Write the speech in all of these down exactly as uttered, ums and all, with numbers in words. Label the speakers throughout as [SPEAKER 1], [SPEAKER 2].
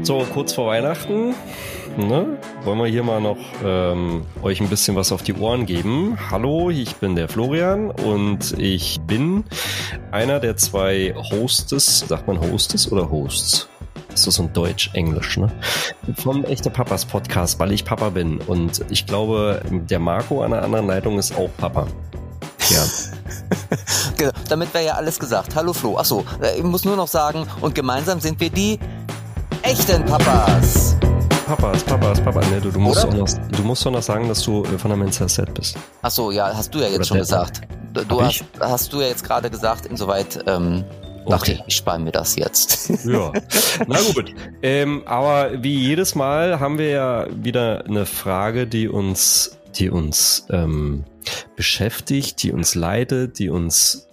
[SPEAKER 1] So, kurz vor Weihnachten, ne, wollen wir hier mal noch ähm, euch ein bisschen was auf die Ohren geben. Hallo, ich bin der Florian und ich bin einer der zwei Hostes, sagt man Hostes oder Hosts? Das ist so ein Deutsch-Englisch, ne? Vom Echte Papas Podcast, weil ich Papa bin. Und ich glaube, der Marco an der anderen Leitung ist auch Papa. Ja.
[SPEAKER 2] Genau, damit wäre ja alles gesagt. Hallo Flo. Achso, ich muss nur noch sagen, und gemeinsam sind wir die echten Papas.
[SPEAKER 1] Papas, Papas, Papa. Ne, du, du, musst auch noch, du musst doch noch sagen, dass du von der Mensa Set bist.
[SPEAKER 2] Achso, ja, hast du ja jetzt Oder schon gesagt. Du, du hast, hast du ja jetzt gerade gesagt, insoweit ähm, dachte
[SPEAKER 1] Okay.
[SPEAKER 2] ich, ich spare mir das jetzt.
[SPEAKER 1] Ja, na gut. Ähm, aber wie jedes Mal haben wir ja wieder eine Frage, die uns, die uns ähm, beschäftigt, die uns leitet, die uns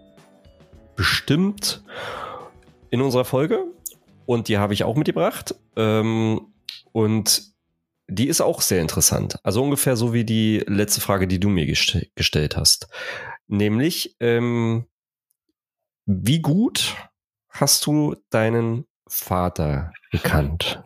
[SPEAKER 1] bestimmt in unserer Folge. Und die habe ich auch mitgebracht. Ähm, und die ist auch sehr interessant. Also ungefähr so wie die letzte Frage, die du mir gest- gestellt hast. Nämlich, ähm, wie gut hast du deinen Vater gekannt?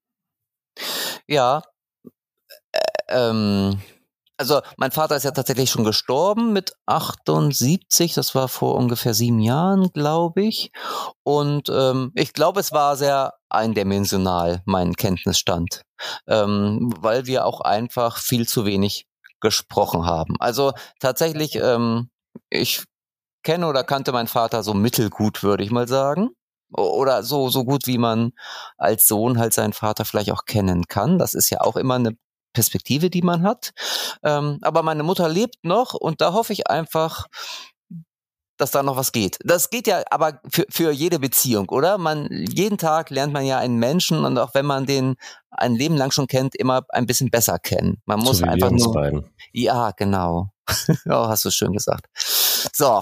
[SPEAKER 2] Ja, äh, ähm, also mein Vater ist ja tatsächlich schon gestorben mit achtundsiebzig, das war vor ungefähr sieben Jahren, glaube ich. Und ähm, ich glaube, es war sehr eindimensional, mein Kenntnisstand, ähm, weil wir auch einfach viel zu wenig gesprochen haben. Also tatsächlich, ähm, ich kenne oder kannte meinen Vater so mittelgut, würde ich mal sagen. O- Oder so, so gut, wie man als Sohn halt seinen Vater vielleicht auch kennen kann. Das ist ja auch immer eine Perspektive, die man hat. Ähm, aber meine Mutter lebt noch und da hoffe ich einfach, dass da noch was geht. Das geht ja aber für, für jede Beziehung, oder? Man, jeden Tag lernt man ja einen Menschen und auch wenn man den ein Leben lang schon kennt, immer ein bisschen besser kennen. Man muss
[SPEAKER 1] So wie
[SPEAKER 2] einfach
[SPEAKER 1] wir uns
[SPEAKER 2] nur,
[SPEAKER 1] beiden.
[SPEAKER 2] ja, genau. Ja, hast du schön gesagt. So,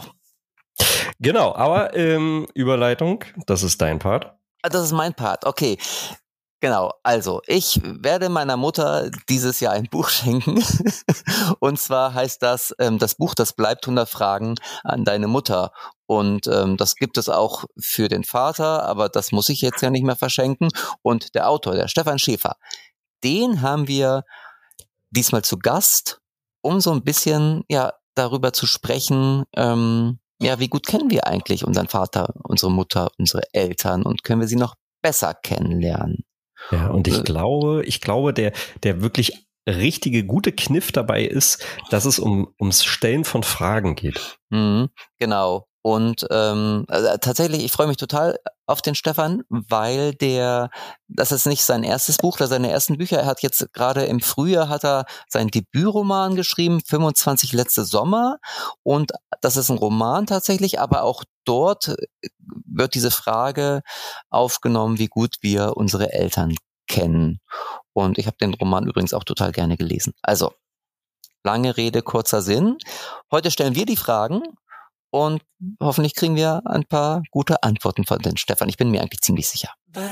[SPEAKER 1] Genau, aber ähm, Überleitung, das ist dein Part.
[SPEAKER 2] das ist mein Part. Okay. Genau, also ich werde meiner Mutter dieses Jahr ein Buch schenken und zwar heißt das, ähm, das Buch, das bleibt hundert Fragen an deine Mutter und ähm, das gibt es auch für den Vater, aber das muss ich jetzt ja nicht mehr verschenken und der Autor, der Stefan Schäfer, den haben wir diesmal zu Gast, um so ein bisschen ja darüber zu sprechen, ähm, ja, wie gut kennen wir eigentlich unseren Vater, unsere Mutter, unsere Eltern und können wir sie noch besser kennenlernen?
[SPEAKER 1] Ja, und ich
[SPEAKER 2] Äh,
[SPEAKER 1] glaube, ich glaube, der, der wirklich richtige, gute Kniff dabei ist, dass es um, ums Stellen von Fragen geht.
[SPEAKER 2] Mhm, genau. Und ähm, also tatsächlich, ich freue mich total auf den Stefan, weil der, das ist nicht sein erstes Buch, das seine ersten Bücher. Er hat jetzt gerade im Frühjahr hat er seinen Debütroman geschrieben, fünfundzwanzig letzte Sommer. Und das ist ein Roman tatsächlich, aber auch dort wird diese Frage aufgenommen, wie gut wir unsere Eltern kennen. Und ich habe den Roman übrigens auch total gerne gelesen. Also, lange Rede, kurzer Sinn. Heute stellen wir die Fragen und hoffentlich kriegen wir ein paar gute Antworten von den Stefan. Ich bin mir eigentlich ziemlich sicher.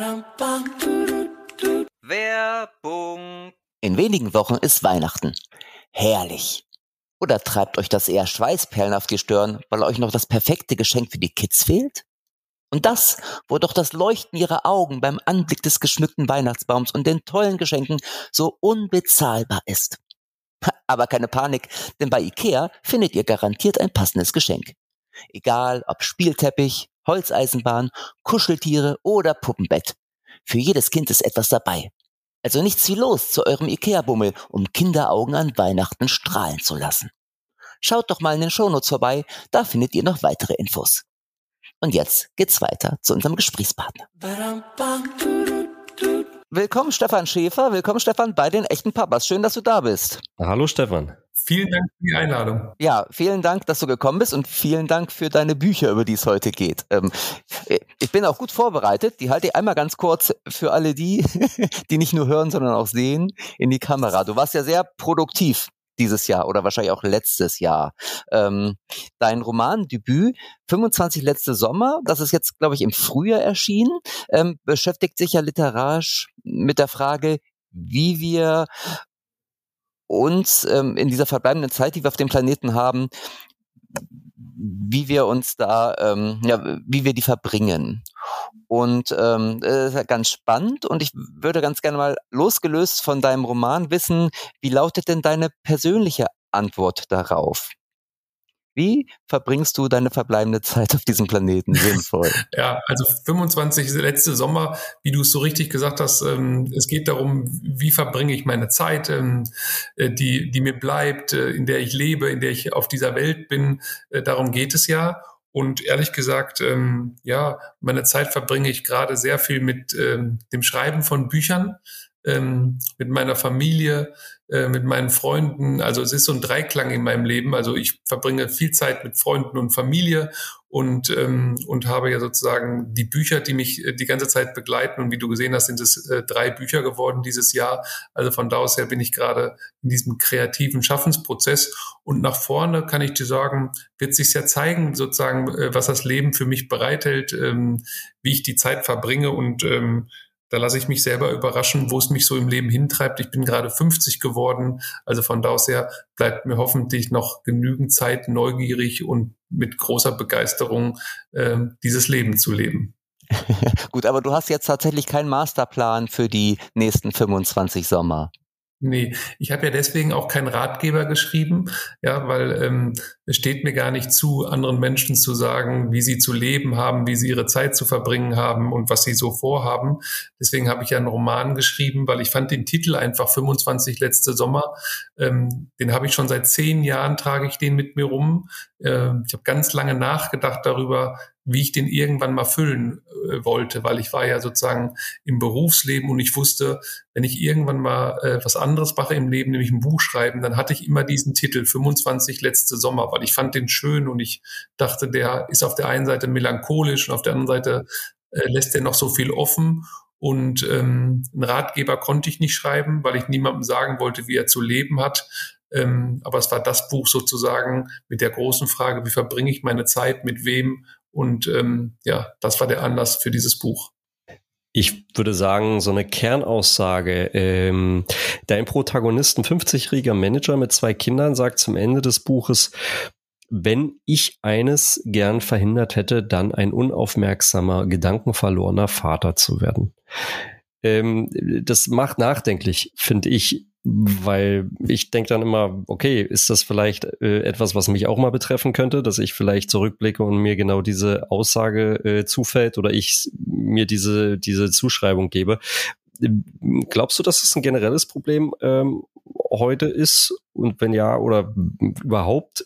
[SPEAKER 2] Werbung. In wenigen Wochen ist Weihnachten. Herrlich. Oder treibt euch das eher Schweißperlen auf die Stirn, weil euch noch das perfekte Geschenk für die Kids fehlt? Und das, wo doch das Leuchten ihrer Augen beim Anblick des geschmückten Weihnachtsbaums und den tollen Geschenken so unbezahlbar ist. Aber keine Panik, denn bei IKEA findet ihr garantiert ein passendes Geschenk. Egal ob Spielteppich, Holzeisenbahn, Kuscheltiere oder Puppenbett. Für jedes Kind ist etwas dabei. Also nichts wie los zu eurem IKEA-Bummel, um Kinderaugen an Weihnachten strahlen zu lassen. Schaut doch mal in den Shownotes vorbei, da findet ihr noch weitere Infos. Und jetzt geht's weiter zu unserem Gesprächspartner. Willkommen Stefan Schäfer, willkommen Stefan bei den echten Papas. Schön, dass du da bist.
[SPEAKER 1] Hallo Stefan.
[SPEAKER 3] Vielen Dank für die Einladung.
[SPEAKER 2] Ja, vielen Dank, dass du gekommen bist und vielen Dank für deine Bücher, über die es heute geht. Ähm, ich bin auch gut vorbereitet. Die halte ich einmal ganz kurz für alle die, die nicht nur hören, sondern auch sehen, in die Kamera. Du warst ja sehr produktiv dieses Jahr oder wahrscheinlich auch letztes Jahr. Ähm, dein Romandebüt fünfundzwanzig letzte Sommer, das ist jetzt, glaube ich, im Frühjahr erschienen, ähm, beschäftigt sich ja literarisch mit der Frage, wie wir uns ähm, in dieser verbleibenden Zeit, die wir auf dem Planeten haben, wie wir uns da, ähm, ja, wie wir die verbringen. Und ähm, das ist ja ganz spannend und ich würde ganz gerne mal losgelöst von deinem Roman wissen, wie lautet denn deine persönliche Antwort darauf? Wie verbringst du deine verbleibende Zeit auf diesem Planeten sinnvoll?
[SPEAKER 3] Ja, also fünfundzwanzig letzte Sommer, wie du es so richtig gesagt hast, ähm, es geht darum, wie verbringe ich meine Zeit, ähm, die, die mir bleibt, äh, in der ich lebe, in der ich auf dieser Welt bin. Äh, darum geht es ja. Und ehrlich gesagt, ähm, ja, meine Zeit verbringe ich gerade sehr viel mit ähm, dem Schreiben von Büchern, ähm, mit meiner Familie, äh, mit meinen Freunden. Also es ist so ein Dreiklang in meinem Leben. Also ich verbringe viel Zeit mit Freunden und Familie und ähm, und habe ja sozusagen die Bücher, die mich äh, die ganze Zeit begleiten. Und wie du gesehen hast, sind es äh, drei Bücher geworden dieses Jahr. Also von da aus her bin ich gerade in diesem kreativen Schaffensprozess. Und nach vorne kann ich dir sagen, wird sich ja zeigen, sozusagen, äh, was das Leben für mich bereithält, ähm, wie ich die Zeit verbringe und ähm, da lasse ich mich selber überraschen, wo es mich so im Leben hintreibt. Ich bin gerade fünfzig geworden, also von da aus her bleibt mir hoffentlich noch genügend Zeit, neugierig und mit großer Begeisterung äh, dieses Leben zu leben.
[SPEAKER 2] Gut, aber du hast jetzt tatsächlich keinen Masterplan für die nächsten fünfundzwanzig Sommer.
[SPEAKER 3] Nee, ich habe ja deswegen auch keinen Ratgeber geschrieben, ja, weil ähm, es steht mir gar nicht zu, anderen Menschen zu sagen, wie sie zu leben haben, wie sie ihre Zeit zu verbringen haben und was sie so vorhaben. Deswegen habe ich ja einen Roman geschrieben, weil ich fand den Titel einfach fünfundzwanzig letzte Sommer. Ähm, den habe ich schon seit zehn Jahren, trage ich den mit mir rum. Ähm, ich habe ganz lange nachgedacht darüber, wie ich den irgendwann mal füllen äh, wollte, weil ich war ja sozusagen im Berufsleben und ich wusste, wenn ich irgendwann mal äh, was anderes mache im Leben, nämlich ein Buch schreiben, dann hatte ich immer diesen Titel fünfundzwanzig letzte Sommer, weil ich fand den schön und ich dachte, der ist auf der einen Seite melancholisch und auf der anderen Seite äh, lässt er noch so viel offen. Und ähm, einen Ratgeber konnte ich nicht schreiben, weil ich niemandem sagen wollte, wie er zu leben hat. Ähm, aber es war das Buch sozusagen mit der großen Frage, wie verbringe ich meine Zeit, mit wem? Und ähm, ja, das war der Anlass für dieses Buch.
[SPEAKER 1] Ich würde sagen, so eine Kernaussage. Ähm, dein Protagonist, ein fünfzigjähriger Manager mit zwei Kindern, sagt zum Ende des Buches, wenn ich eines gern verhindert hätte, dann ein unaufmerksamer, gedankenverlorener Vater zu werden. Ähm, das macht nachdenklich, finde ich, weil ich denke dann immer, okay, ist das vielleicht äh, etwas, was mich auch mal betreffen könnte, dass ich vielleicht zurückblicke und mir genau diese Aussage äh, zufällt oder ich mir diese diese Zuschreibung gebe. Glaubst du, dass es ein generelles Problem ähm, heute ist? Und wenn ja, oder überhaupt,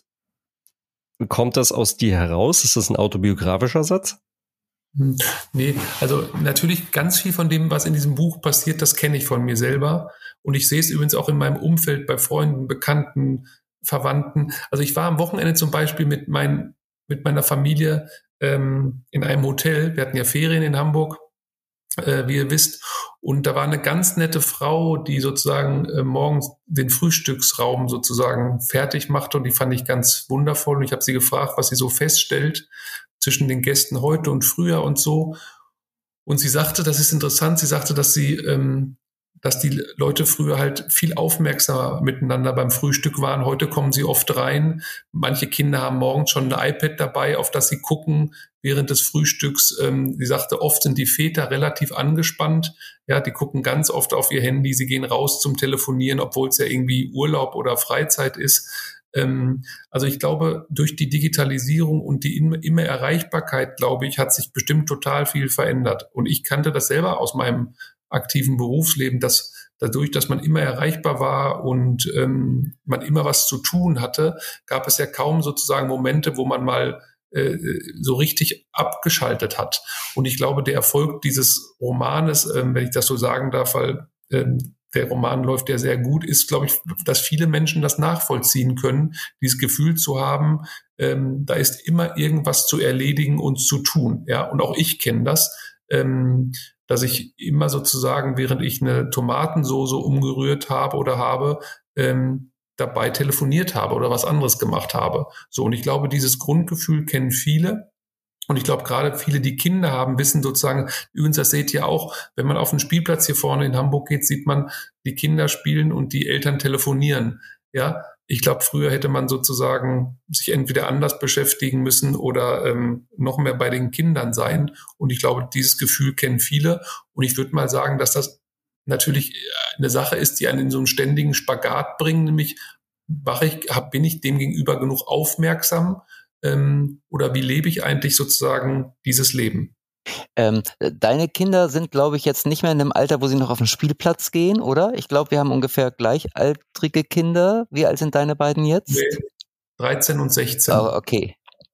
[SPEAKER 1] kommt das aus dir heraus? Ist das ein autobiografischer Satz?
[SPEAKER 3] Nee, also natürlich ganz viel von dem, was in diesem Buch passiert, das kenne ich von mir selber. Und ich sehe es übrigens auch in meinem Umfeld, bei Freunden, Bekannten, Verwandten. Also ich war am Wochenende zum Beispiel mit, mein, mit meiner Familie ähm, in einem Hotel. Wir hatten ja Ferien in Hamburg, äh, wie ihr wisst. Und da war eine ganz nette Frau, die sozusagen äh, morgens den Frühstücksraum sozusagen fertig machte. Und die fand ich ganz wundervoll. Und ich habe sie gefragt, was sie so feststellt zwischen den Gästen heute und früher und so. Und sie sagte, das ist interessant, sie sagte, dass sie, ähm, dass die Leute früher halt viel aufmerksamer miteinander beim Frühstück waren. Heute kommen sie oft rein. Manche Kinder haben morgens schon ein iPad dabei, auf das sie gucken während des Frühstücks. Ähm, sie sagte, oft sind die Väter relativ angespannt. Ja, die gucken ganz oft auf ihr Handy. Sie gehen raus zum Telefonieren, obwohl es ja irgendwie Urlaub oder Freizeit ist. Also ich glaube, durch die Digitalisierung und die immer Erreichbarkeit, glaube ich, hat sich bestimmt total viel verändert. Und ich kannte das selber aus meinem aktiven Berufsleben, dass dadurch, dass man immer erreichbar war und ähm, man immer was zu tun hatte, gab es ja kaum sozusagen Momente, wo man mal äh, so richtig abgeschaltet hat. Und ich glaube, der Erfolg dieses Romanes, äh, wenn ich das so sagen darf, weil äh, der Roman läuft ja sehr gut, ist, glaube ich, dass viele Menschen das nachvollziehen können, dieses Gefühl zu haben, ähm, da ist immer irgendwas zu erledigen und zu tun. Ja, und auch ich kenne das, ähm, dass ich immer sozusagen, während ich eine Tomatensoße umgerührt habe oder habe, ähm, dabei telefoniert habe oder was anderes gemacht habe. So, und ich glaube, dieses Grundgefühl kennen viele. Und ich glaube, gerade viele, die Kinder haben, wissen sozusagen, übrigens, das seht ihr auch, wenn man auf den Spielplatz hier vorne in Hamburg geht, sieht man, die Kinder spielen und die Eltern telefonieren. Ja, ich glaube, früher hätte man sozusagen sich entweder anders beschäftigen müssen oder ähm, noch mehr bei den Kindern sein. Und ich glaube, dieses Gefühl kennen viele. Und ich würde mal sagen, dass das natürlich eine Sache ist, die einen in so einen ständigen Spagat bringt, nämlich mache ich, hab, bin ich dem gegenüber genug aufmerksam ähm, oder wie lebe ich eigentlich sozusagen dieses Leben?
[SPEAKER 2] Ähm, deine Kinder sind, glaube ich, jetzt nicht mehr in einem Alter, wo sie noch auf den Spielplatz gehen, oder? Ich glaube, wir haben ungefähr gleichaltrige Kinder. Wie alt sind deine beiden jetzt?
[SPEAKER 3] Nee, dreizehn und sechzehn.
[SPEAKER 2] Oh, okay.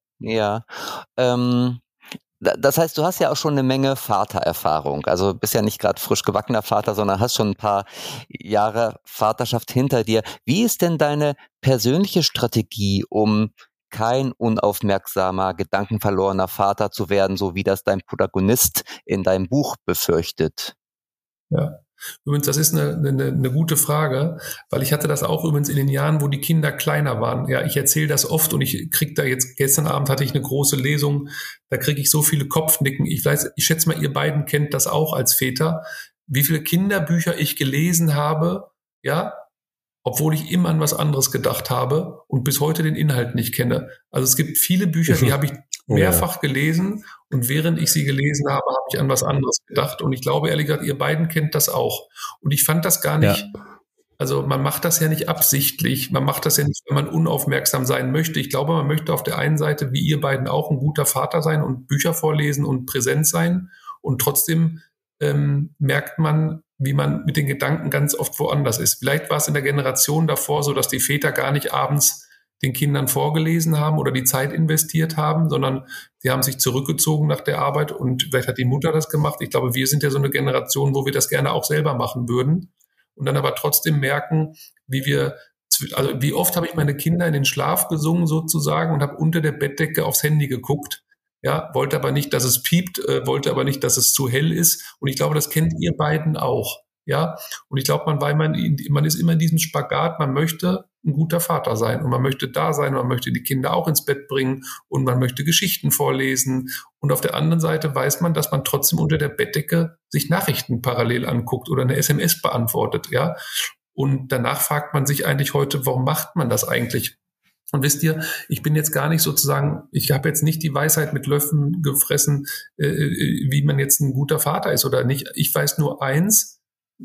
[SPEAKER 2] Ja. Ähm, das heißt, du hast ja auch schon eine Menge Vatererfahrung. Also bist ja nicht gerade frisch gebackener Vater, sondern hast schon ein paar Jahre Vaterschaft hinter dir. Wie ist denn deine persönliche Strategie, um kein unaufmerksamer, gedankenverlorener Vater zu werden, so wie das dein Protagonist in deinem Buch befürchtet?
[SPEAKER 3] Ja, übrigens, das ist eine, eine, eine gute Frage, weil ich hatte das auch übrigens in den Jahren, wo die Kinder kleiner waren. Ja, ich erzähle das oft und ich kriege da jetzt, gestern Abend hatte ich eine große Lesung, da kriege ich so viele Kopfnicken. Ich weiß, ich schätze mal, ihr beiden kennt das auch als Väter, wie viele Kinderbücher ich gelesen habe, ja, obwohl ich immer an was anderes gedacht habe und bis heute den Inhalt nicht kenne. Also es gibt viele Bücher, die habe ich mehrfach gelesen und während ich sie gelesen habe, habe ich an was anderes gedacht. Und ich glaube, ehrlich gesagt, ihr beiden kennt das auch. Und ich fand das gar nicht, ja. Also man macht das ja nicht absichtlich, man macht das ja nicht, wenn man unaufmerksam sein möchte. Ich glaube, man möchte auf der einen Seite, wie ihr beiden auch, ein guter Vater sein und Bücher vorlesen und präsent sein. Und trotzdem ähm, merkt man, wie man mit den Gedanken ganz oft woanders ist. Vielleicht war es in der Generation davor so, dass die Väter gar nicht abends den Kindern vorgelesen haben oder die Zeit investiert haben, sondern sie haben sich zurückgezogen nach der Arbeit und vielleicht hat die Mutter das gemacht. Ich glaube, wir sind ja so eine Generation, wo wir das gerne auch selber machen würden und dann aber trotzdem merken, wie wir, also wie oft habe ich meine Kinder in den Schlaf gesungen sozusagen und habe unter der Bettdecke aufs Handy geguckt. Ja, wollte aber nicht, dass es piept, äh, wollte aber nicht, dass es zu hell ist. Und ich glaube, das kennt ihr beiden auch. Ja, und ich glaube, man, weil man, man ist immer in diesem Spagat, man möchte ein guter Vater sein und man möchte da sein, man möchte die Kinder auch ins Bett bringen und man möchte Geschichten vorlesen. Und auf der anderen Seite weiß man, dass man trotzdem unter der Bettdecke sich Nachrichten parallel anguckt oder eine S M S beantwortet. Ja, und danach fragt man sich eigentlich heute, warum macht man das eigentlich? Und wisst ihr, ich bin jetzt gar nicht sozusagen, ich habe jetzt nicht die Weisheit mit Löffeln gefressen, äh, wie man jetzt ein guter Vater ist oder nicht. Ich weiß nur eins,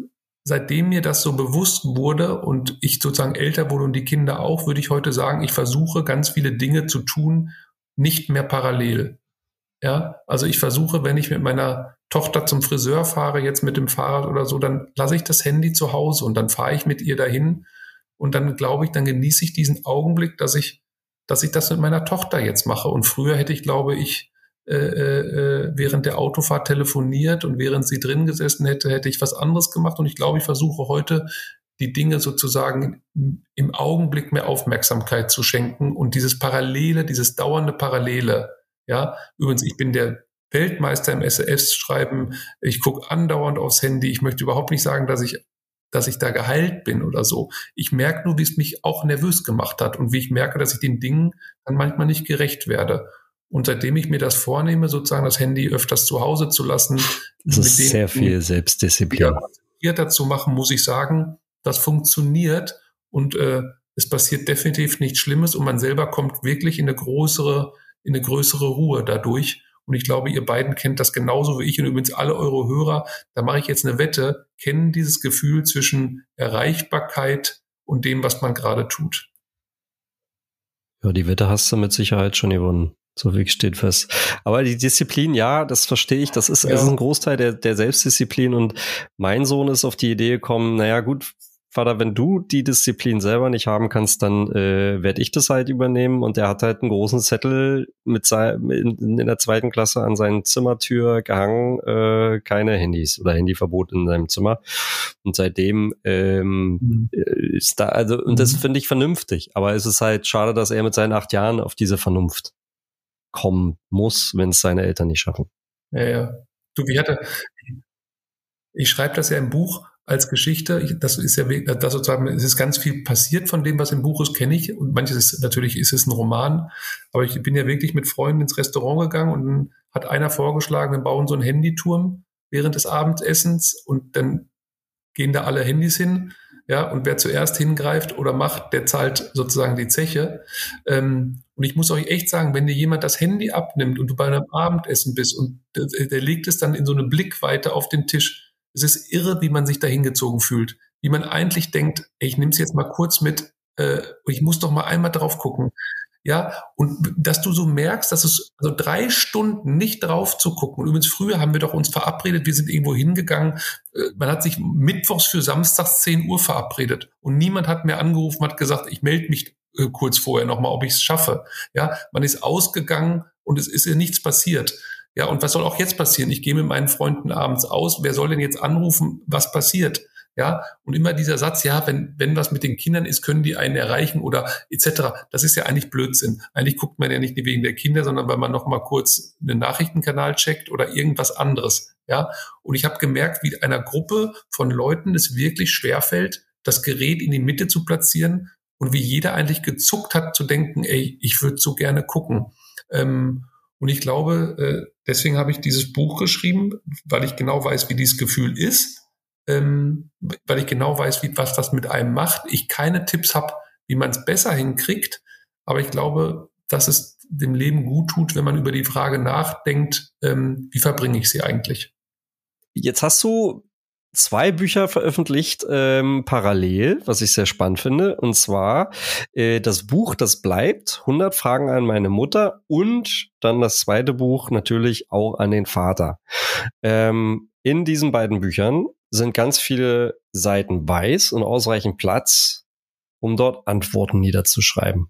[SPEAKER 3] seitdem mir das so bewusst wurde und ich sozusagen älter wurde und die Kinder auch, würde ich heute sagen, ich versuche ganz viele Dinge zu tun, nicht mehr parallel. Ja, also ich versuche, wenn ich mit meiner Tochter zum Friseur fahre, jetzt mit dem Fahrrad oder so, dann lasse ich das Handy zu Hause und dann fahre ich mit ihr dahin. Und dann glaube ich, dann genieße ich diesen Augenblick, dass ich, dass ich das mit meiner Tochter jetzt mache. Und früher hätte ich, glaube ich, äh, äh, während der Autofahrt telefoniert und während sie drin gesessen hätte, hätte ich was anderes gemacht. Und ich glaube, ich versuche heute, die Dinge sozusagen im Augenblick mehr Aufmerksamkeit zu schenken und dieses Parallele, dieses dauernde Parallele. Ja, übrigens, ich bin der Weltmeister im S M S-Schreiben. Ich gucke andauernd aufs Handy. Ich möchte überhaupt nicht sagen, dass ich dass ich da geheilt bin oder so. Ich merke nur, wie es mich auch nervös gemacht hat und wie ich merke, dass ich den Dingen dann manchmal nicht gerecht werde. Und seitdem ich mir das vornehme, sozusagen das Handy öfters zu Hause zu lassen,
[SPEAKER 1] das ist mit sehr viel Selbstdisziplin.
[SPEAKER 3] Ja, dazu machen, muss ich sagen, das funktioniert und äh, es passiert definitiv nichts Schlimmes und man selber kommt wirklich in eine größere, in eine größere Ruhe dadurch. Und ich glaube, ihr beiden kennt das genauso wie ich und übrigens alle eure Hörer. Da mache ich jetzt eine Wette, kennen dieses Gefühl zwischen Erreichbarkeit und dem, was man gerade tut.
[SPEAKER 1] Ja, die Wette hast du mit Sicherheit schon gewonnen. So viel steht fest. Aber die Disziplin, ja, das verstehe ich. Das ist, ja. Das ist ein Großteil der, der Selbstdisziplin. Und mein Sohn ist auf die Idee gekommen, naja, gut, Vater, wenn du die Disziplin selber nicht haben kannst, dann äh, werde ich das halt übernehmen. Und er hat halt einen großen Zettel mit sein, in, in der zweiten Klasse an seine Zimmertür gehangen, äh, keine Handys oder Handyverbot in seinem Zimmer. Und seitdem ähm, mhm. ist da, also, und das finde ich vernünftig. Aber es ist halt schade, dass er mit seinen acht Jahren auf diese Vernunft kommen muss, wenn es seine Eltern nicht schaffen.
[SPEAKER 3] Ja, ja. Du, wie hatte, ich schreibe das ja im Buch als Geschichte. Ich, das ist ja, das sozusagen, es ist ganz viel passiert von dem, was im Buch ist, kenne ich. Und manches ist, natürlich ist es ein Roman. Aber ich bin ja wirklich mit Freunden ins Restaurant gegangen und dann hat einer vorgeschlagen, wir bauen so einen Handyturm während des Abendessens und dann gehen da alle Handys hin. Ja, und wer zuerst hingreift oder macht, der zahlt sozusagen die Zeche. Ähm, und ich muss euch echt sagen, wenn dir jemand das Handy abnimmt und du bei einem Abendessen bist und der, der legt es dann in so eine Blickweite auf den Tisch, es ist irre, wie man sich da hingezogen fühlt. Wie man eigentlich denkt, ey, ich nehme es jetzt mal kurz mit, äh, ich muss doch mal einmal drauf gucken. Ja, und dass du so merkst, dass es also drei Stunden nicht drauf zu gucken. Und übrigens, früher haben wir doch uns verabredet, wir sind irgendwo hingegangen. Man hat sich mittwochs für samstags zehn Uhr verabredet. Und niemand hat mehr angerufen, hat gesagt, ich melde mich äh, kurz vorher nochmal, ob ich es schaffe. Ja, man ist ausgegangen und es ist ja nichts passiert. Ja, und was soll auch jetzt passieren? Ich gehe mit meinen Freunden abends aus. Wer soll denn jetzt anrufen, was passiert? Ja, und immer dieser Satz, ja, wenn, wenn was mit den Kindern ist, können die einen erreichen oder et cetera. Das ist ja eigentlich Blödsinn. Eigentlich guckt man ja nicht wegen der Kinder, sondern weil man noch mal kurz einen Nachrichtenkanal checkt oder irgendwas anderes. Ja, und ich habe gemerkt, wie einer Gruppe von Leuten es wirklich schwerfällt, das Gerät in die Mitte zu platzieren und wie jeder eigentlich gezuckt hat zu denken, ey, ich würde so gerne gucken. Ähm, und ich glaube, äh, deswegen habe ich dieses Buch geschrieben, weil ich genau weiß, wie dieses Gefühl ist. Ähm, weil ich genau weiß, wie, was das mit einem macht. Ich keine Tipps habe, wie man es besser hinkriegt, aber ich glaube, dass es dem Leben gut tut, wenn man über die Frage nachdenkt, ähm, wie verbringe ich sie eigentlich?
[SPEAKER 1] Jetzt hast du zwei Bücher veröffentlicht ähm, parallel, was ich sehr spannend finde, und zwar äh, das Buch Das bleibt, hundert Fragen an meine Mutter, und dann das zweite Buch natürlich auch an den Vater. Ähm, in diesen beiden Büchern sind ganz viele Seiten weiß und ausreichend Platz, um dort Antworten niederzuschreiben.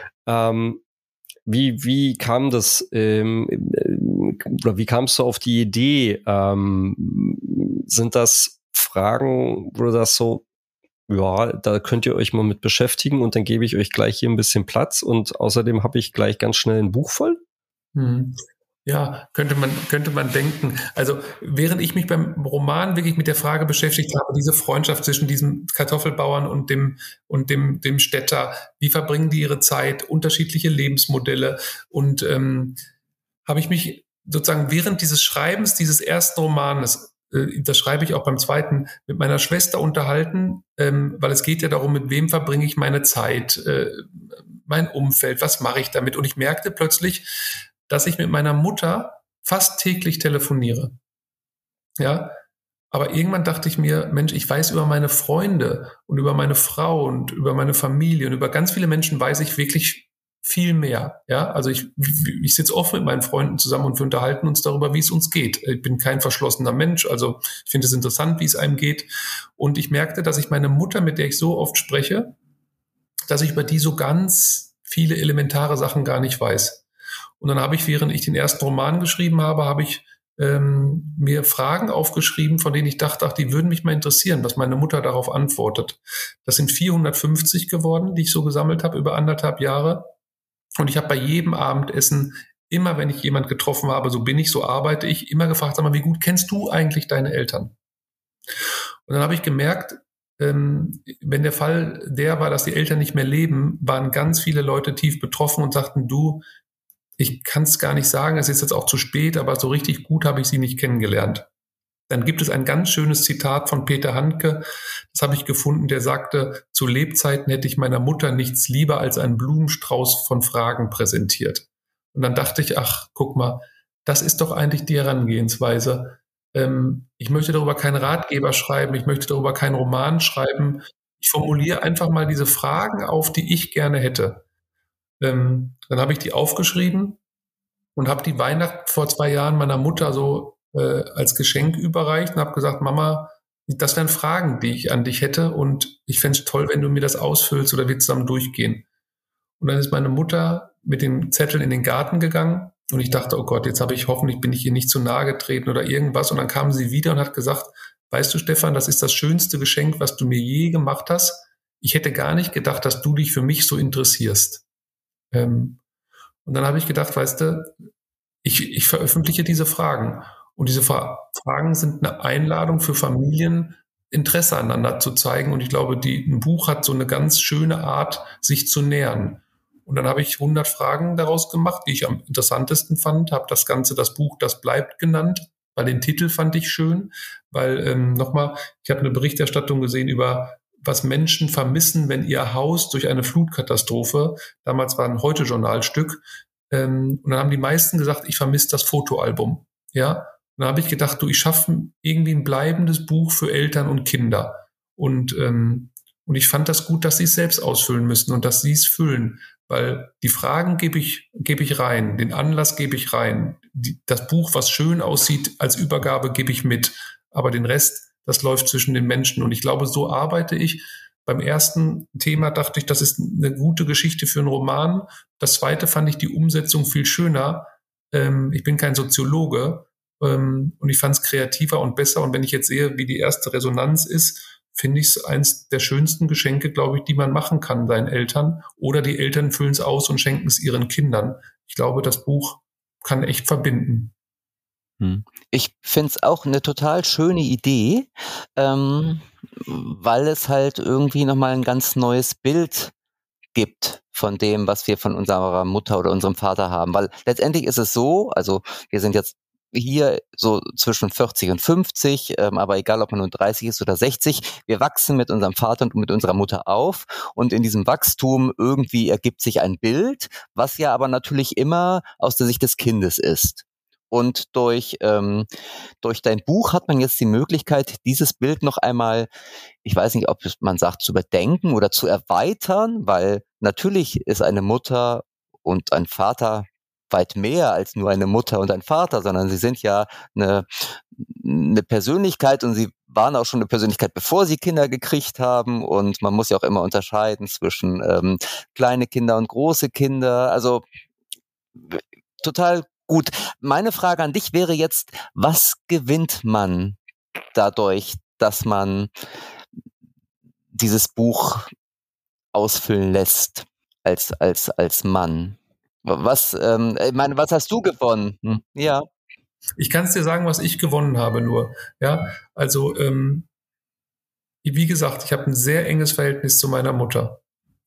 [SPEAKER 1] Ähm, wie, wie kam das, ähm, oder wie kamst du auf die Idee? Ähm, sind das Fragen, wo du das so, ja, da könnt ihr euch mal mit beschäftigen und dann gebe ich euch gleich hier ein bisschen Platz und außerdem habe ich gleich ganz schnell ein Buch voll?
[SPEAKER 3] Hm. Ja, könnte man, könnte man denken. Also, während ich mich beim Roman wirklich mit der Frage beschäftigt habe, diese Freundschaft zwischen diesem Kartoffelbauern und dem, und dem, dem Städter, wie verbringen die ihre Zeit, unterschiedliche Lebensmodelle, und ähm, habe ich mich sozusagen während dieses Schreibens dieses ersten Romanes, äh, das schreibe ich auch beim zweiten, mit meiner Schwester unterhalten, ähm, weil es geht ja darum, mit wem verbringe ich meine Zeit, äh, mein Umfeld, was mache ich damit? Und ich merkte plötzlich, dass ich mit meiner Mutter fast täglich telefoniere. Ja, aber irgendwann dachte ich mir, Mensch, ich weiß über meine Freunde und über meine Frau und über meine Familie und über ganz viele Menschen weiß ich wirklich viel mehr. Ja, also ich, ich sitze oft mit meinen Freunden zusammen und wir unterhalten uns darüber, wie es uns geht. Ich bin kein verschlossener Mensch, also ich finde es interessant, wie es einem geht. Und ich merkte, dass ich meine Mutter, mit der ich so oft spreche, dass ich über die so ganz viele elementare Sachen gar nicht weiß. Und dann habe ich, während ich den ersten Roman geschrieben habe, habe ich ähm, mir Fragen aufgeschrieben, von denen ich dachte, ach, die würden mich mal interessieren, was meine Mutter darauf antwortet. Das sind vierhundertfünfzig geworden, die ich so gesammelt habe über anderthalb Jahre. Und ich habe bei jedem Abendessen, immer wenn ich jemand getroffen habe, so bin ich, so arbeite ich, immer gefragt, sag mal, wie gut kennst du eigentlich deine Eltern? Und dann habe ich gemerkt, ähm, wenn der Fall der war, dass die Eltern nicht mehr leben, waren ganz viele Leute tief betroffen und sagten, du, ich kann es gar nicht sagen, es ist jetzt auch zu spät, aber so richtig gut habe ich sie nicht kennengelernt. Dann gibt es ein ganz schönes Zitat von Peter Handke, das habe ich gefunden, der sagte, zu Lebzeiten hätte ich meiner Mutter nichts lieber als einen Blumenstrauß von Fragen präsentiert. Und dann dachte ich, ach, guck mal, das ist doch eigentlich die Herangehensweise. Ähm, ich möchte darüber keinen Ratgeber schreiben, ich möchte darüber keinen Roman schreiben. Ich formuliere einfach mal diese Fragen auf, die ich gerne hätte. Ähm, dann habe ich die aufgeschrieben und habe die Weihnachten vor zwei Jahren meiner Mutter so äh, als Geschenk überreicht und habe gesagt, Mama, das wären Fragen, die ich an dich hätte und ich fände es toll, wenn du mir das ausfüllst oder wir zusammen durchgehen. Und dann ist meine Mutter mit den Zetteln in den Garten gegangen und ich dachte, oh Gott, jetzt habe ich hoffentlich, bin ich ihr nicht zu nahe getreten oder irgendwas. Und dann kam sie wieder und hat gesagt, weißt du, Stefan, das ist das schönste Geschenk, was du mir je gemacht hast. Ich hätte gar nicht gedacht, dass du dich für mich so interessierst. Ähm, und dann habe ich gedacht, weißt du, ich, ich veröffentliche diese Fragen. Und diese Fra- Fragen sind eine Einladung für Familien, Interesse aneinander zu zeigen. Und ich glaube, die, ein Buch hat so eine ganz schöne Art, sich zu nähern. Und dann habe ich hundert Fragen daraus gemacht, die ich am interessantesten fand, habe das Ganze, das Buch, das bleibt genannt, weil den Titel fand ich schön, weil ähm, nochmal, ich habe eine Berichterstattung gesehen über was Menschen vermissen, wenn ihr Haus durch eine Flutkatastrophe, damals war ein Heute-Journalstück, ähm, und dann haben die meisten gesagt, ich vermisse das Fotoalbum. Ja, und dann habe ich gedacht, du, ich schaffe irgendwie ein bleibendes Buch für Eltern und Kinder. Und, ähm, und ich fand das gut, dass sie es selbst ausfüllen müssen und dass sie es füllen. Weil die Fragen gebe ich, gebe ich rein, den Anlass gebe ich rein. Die, das Buch, was schön aussieht, als Übergabe gebe ich mit. Aber den Rest, das läuft zwischen den Menschen. Und ich glaube, so arbeite ich. Beim ersten Thema dachte ich, das ist eine gute Geschichte für einen Roman. Das zweite fand ich die Umsetzung viel schöner. Ähm, ich bin kein Soziologe, ähm, und ich fand es kreativer und besser. Und wenn ich jetzt sehe, wie die erste Resonanz ist, finde ich es eins der schönsten Geschenke, glaube ich, die man machen kann seinen Eltern. Oder die Eltern füllen es aus und schenken es ihren Kindern. Ich glaube, das Buch kann echt verbinden.
[SPEAKER 2] Ich finde es auch eine total schöne Idee, ähm, weil es halt irgendwie nochmal ein ganz neues Bild gibt von dem, was wir von unserer Mutter oder unserem Vater haben. Weil letztendlich ist es so, also wir sind jetzt hier so zwischen vierzig und fünfzig, ähm, aber egal, ob man nun dreißig ist oder sechzig, wir wachsen mit unserem Vater und mit unserer Mutter auf und in diesem Wachstum irgendwie ergibt sich ein Bild, was ja aber natürlich immer aus der Sicht des Kindes ist. Und durch, ähm, durch dein Buch hat man jetzt die Möglichkeit, dieses Bild noch einmal, ich weiß nicht, ob man sagt, zu überdenken oder zu erweitern, weil natürlich ist eine Mutter und ein Vater weit mehr als nur eine Mutter und ein Vater, sondern sie sind ja eine, eine Persönlichkeit und sie waren auch schon eine Persönlichkeit, bevor sie Kinder gekriegt haben. Und man muss ja auch immer unterscheiden zwischen ähm, kleine Kinder und große Kinder. Also total gut. Meine Frage an dich wäre jetzt, was gewinnt man dadurch, dass man dieses Buch ausfüllen lässt als, als, als Mann? Was, ähm, ich meine, was hast du gewonnen? Hm? Ja.
[SPEAKER 3] Ich kann es dir sagen, was ich gewonnen habe nur. Ja, also, ähm, wie gesagt, ich habe ein sehr enges Verhältnis zu meiner Mutter.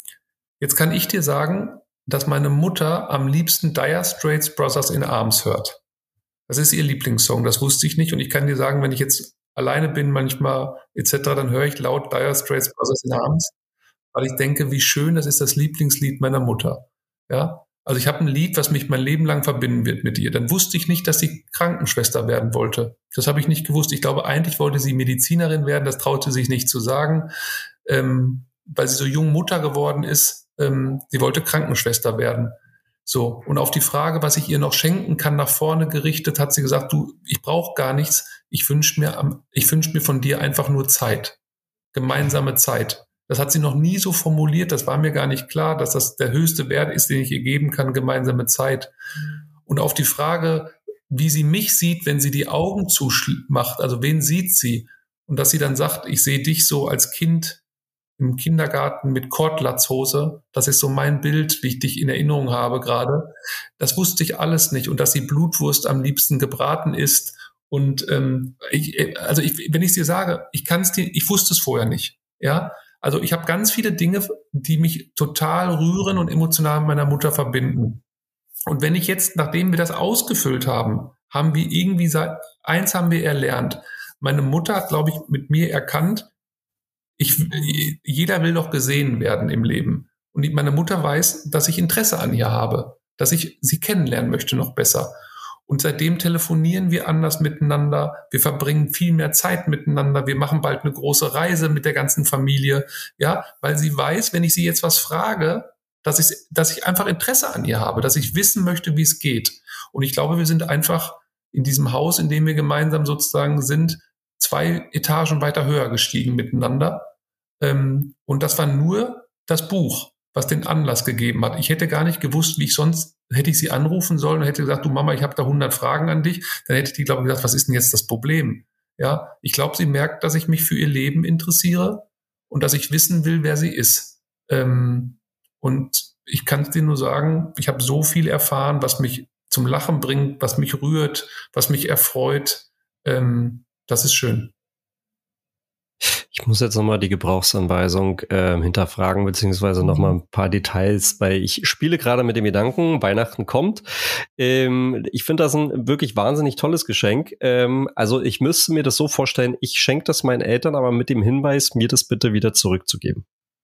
[SPEAKER 3] Jetzt kann ich dir sagen, dass meine Mutter am liebsten Dire Straits Brothers in Arms hört. Das ist ihr Lieblingssong, das wusste ich nicht. Und ich kann dir sagen, wenn ich jetzt alleine bin, manchmal et cetera, dann höre ich laut Dire Straits Brothers in Arms, weil ich denke, wie schön, das ist das Lieblingslied meiner Mutter. Ja, also ich habe ein Lied, was mich mein Leben lang verbinden wird mit ihr. Dann wusste ich nicht, dass sie Krankenschwester werden wollte. Das habe ich nicht gewusst. Ich glaube, eigentlich wollte sie Medizinerin werden, das traute sie sich nicht zu sagen, ähm, weil sie so jung Mutter geworden ist. Ähm, sie wollte Krankenschwester werden. So, und auf die Frage, was ich ihr noch schenken kann, nach vorne gerichtet, hat sie gesagt, du, ich brauche gar nichts, ich wünsche mir, ich wünsche mir von dir einfach nur Zeit, gemeinsame Zeit. Das hat sie noch nie so formuliert, das war mir gar nicht klar, dass das der höchste Wert ist, den ich ihr geben kann, gemeinsame Zeit. Und auf die Frage, wie sie mich sieht, wenn sie die Augen zumacht, also wen sieht sie? Und dass sie dann sagt, ich sehe dich so als Kind im Kindergarten mit Kordlatzhose, das ist so mein Bild, wie ich dich in Erinnerung habe gerade. Das wusste ich alles nicht. Und dass sie Blutwurst am liebsten gebraten isst. Und ähm, ich, also ich, wenn ich es dir sage, ich kann es dir, ich wusste es vorher nicht. Ja, also ich habe ganz viele Dinge, die mich total rühren und emotional mit meiner Mutter verbinden. Und wenn ich jetzt, nachdem wir das ausgefüllt haben, haben wir irgendwie, eins haben wir erlernt. Meine Mutter hat, glaube ich, mit mir erkannt, ich, jeder will doch gesehen werden im Leben. Und meine Mutter weiß, dass ich Interesse an ihr habe, dass ich sie kennenlernen möchte noch besser. Und seitdem telefonieren wir anders miteinander. Wir verbringen viel mehr Zeit miteinander. Wir machen bald eine große Reise mit der ganzen Familie. Ja, weil sie weiß, wenn ich sie jetzt was frage, dass ich, dass ich einfach Interesse an ihr habe, dass ich wissen möchte, wie es geht. Und ich glaube, wir sind einfach in diesem Haus, in dem wir gemeinsam sozusagen sind, zwei Etagen weiter höher gestiegen miteinander. Ähm, und das war nur das Buch, was den Anlass gegeben hat. Ich hätte gar nicht gewusst, wie ich sonst, hätte ich sie anrufen sollen und hätte gesagt, du Mama, ich habe da hundert Fragen an dich. Dann hätte die, glaube ich, gesagt, was ist denn jetzt das Problem? Ja, ich glaube, sie merkt, dass ich mich für ihr Leben interessiere und dass ich wissen will, wer sie ist. Ähm, und ich kann es dir nur sagen, ich habe so viel erfahren, was mich zum Lachen bringt, was mich rührt, was mich erfreut. Ähm, das ist schön.
[SPEAKER 1] Ich muss jetzt nochmal die Gebrauchsanweisung äh, hinterfragen, beziehungsweise nochmal ein paar Details, weil ich spiele gerade mit dem Gedanken, Weihnachten kommt. Ähm, ich finde das ein wirklich wahnsinnig tolles Geschenk. Ähm, also ich müsste mir das so vorstellen, ich schenke das meinen Eltern, aber mit dem Hinweis, mir das bitte wieder zurückzugeben.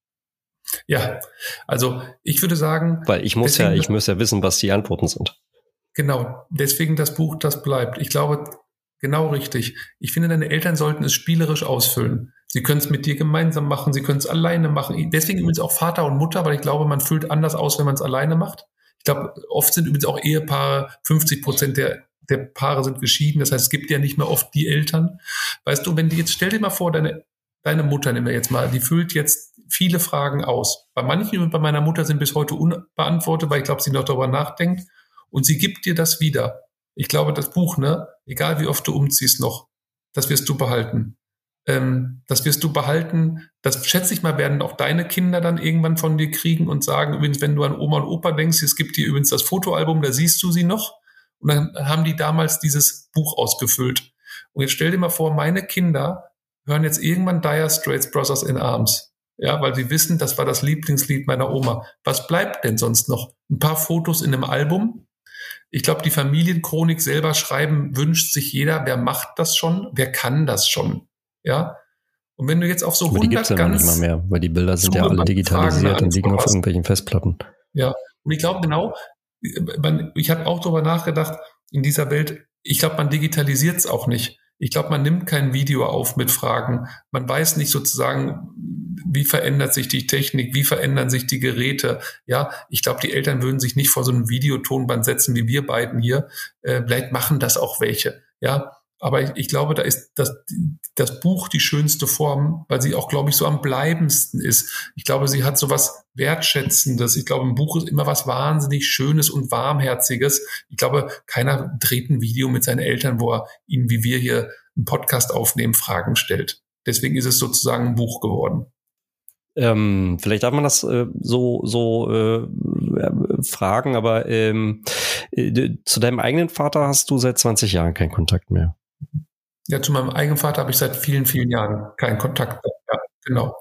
[SPEAKER 3] Ja, also ich würde sagen...
[SPEAKER 1] Weil ich muss ja, ich muss ja wissen, was die Antworten sind.
[SPEAKER 3] Genau, deswegen das Buch, das bleibt. Ich glaube... Genau richtig. Ich finde, deine Eltern sollten es spielerisch ausfüllen. Sie können es mit dir gemeinsam machen, sie können es alleine machen. Deswegen übrigens auch Vater und Mutter, weil ich glaube, man füllt anders aus, wenn man es alleine macht. Ich glaube, oft sind übrigens auch Ehepaare, fünfzig Prozent der, der Paare sind geschieden. Das heißt, es gibt ja nicht mehr oft die Eltern. Weißt du, wenn die jetzt, stell dir mal vor, deine, deine Mutter, nehmen wir jetzt mal, die füllt jetzt viele Fragen aus. Bei manchen und bei meiner Mutter sind bis heute unbeantwortet, weil ich glaube, sie noch darüber nachdenkt. Und sie gibt dir das wieder. Ich glaube, das Buch, ne, egal wie oft du umziehst noch, das wirst du behalten. Ähm, das wirst du behalten. Das, schätze ich mal, werden auch deine Kinder dann irgendwann von dir kriegen und sagen, übrigens, wenn du an Oma und Opa denkst, es gibt dir übrigens das Fotoalbum, da siehst du sie noch. Und dann haben die damals dieses Buch ausgefüllt. Und jetzt stell dir mal vor, meine Kinder hören jetzt irgendwann Dire Straits Brothers in Arms. Ja, weil sie wissen, das war das Lieblingslied meiner Oma. Was bleibt denn sonst noch? Ein paar Fotos in einem Album? Ich glaube, die Familienchronik selber schreiben, wünscht sich jeder, wer macht das schon, wer kann das schon, ja? Und wenn du jetzt auf so
[SPEAKER 1] hundert
[SPEAKER 3] hundert
[SPEAKER 1] ja ganz... nicht mal mehr, weil die Bilder sind ja alle digitalisiert und liegen auf irgendwelchen Festplatten.
[SPEAKER 3] Ja, und ich glaube genau, ich habe auch darüber nachgedacht, in dieser Welt, ich glaube, man digitalisiert es auch nicht. Ich glaube, man nimmt kein Video auf mit Fragen. Man weiß nicht sozusagen, wie verändert sich die Technik, wie verändern sich die Geräte. Ja, ich glaube, die Eltern würden sich nicht vor so einem Videotonband setzen, wie wir beiden hier. Äh, vielleicht machen das auch welche. Ja, aber ich, ich glaube, da ist das, das Buch die schönste Form, weil sie auch, glaube ich, so am bleibendsten ist. Ich glaube, sie hat so was Wertschätzendes. Ich glaube, ein Buch ist immer was wahnsinnig Schönes und Warmherziges. Ich glaube, keiner dreht ein Video mit seinen Eltern, wo er ihnen, wie wir hier einen Podcast aufnehmen, Fragen stellt. Deswegen ist es sozusagen ein Buch geworden.
[SPEAKER 1] Ähm, vielleicht darf man das äh, so so äh, fragen, aber ähm, äh, zu deinem eigenen Vater hast du seit zwanzig Jahren keinen Kontakt mehr.
[SPEAKER 3] Ja, zu meinem eigenen Vater habe ich seit vielen, vielen Jahren keinen Kontakt mehr. Ja, genau.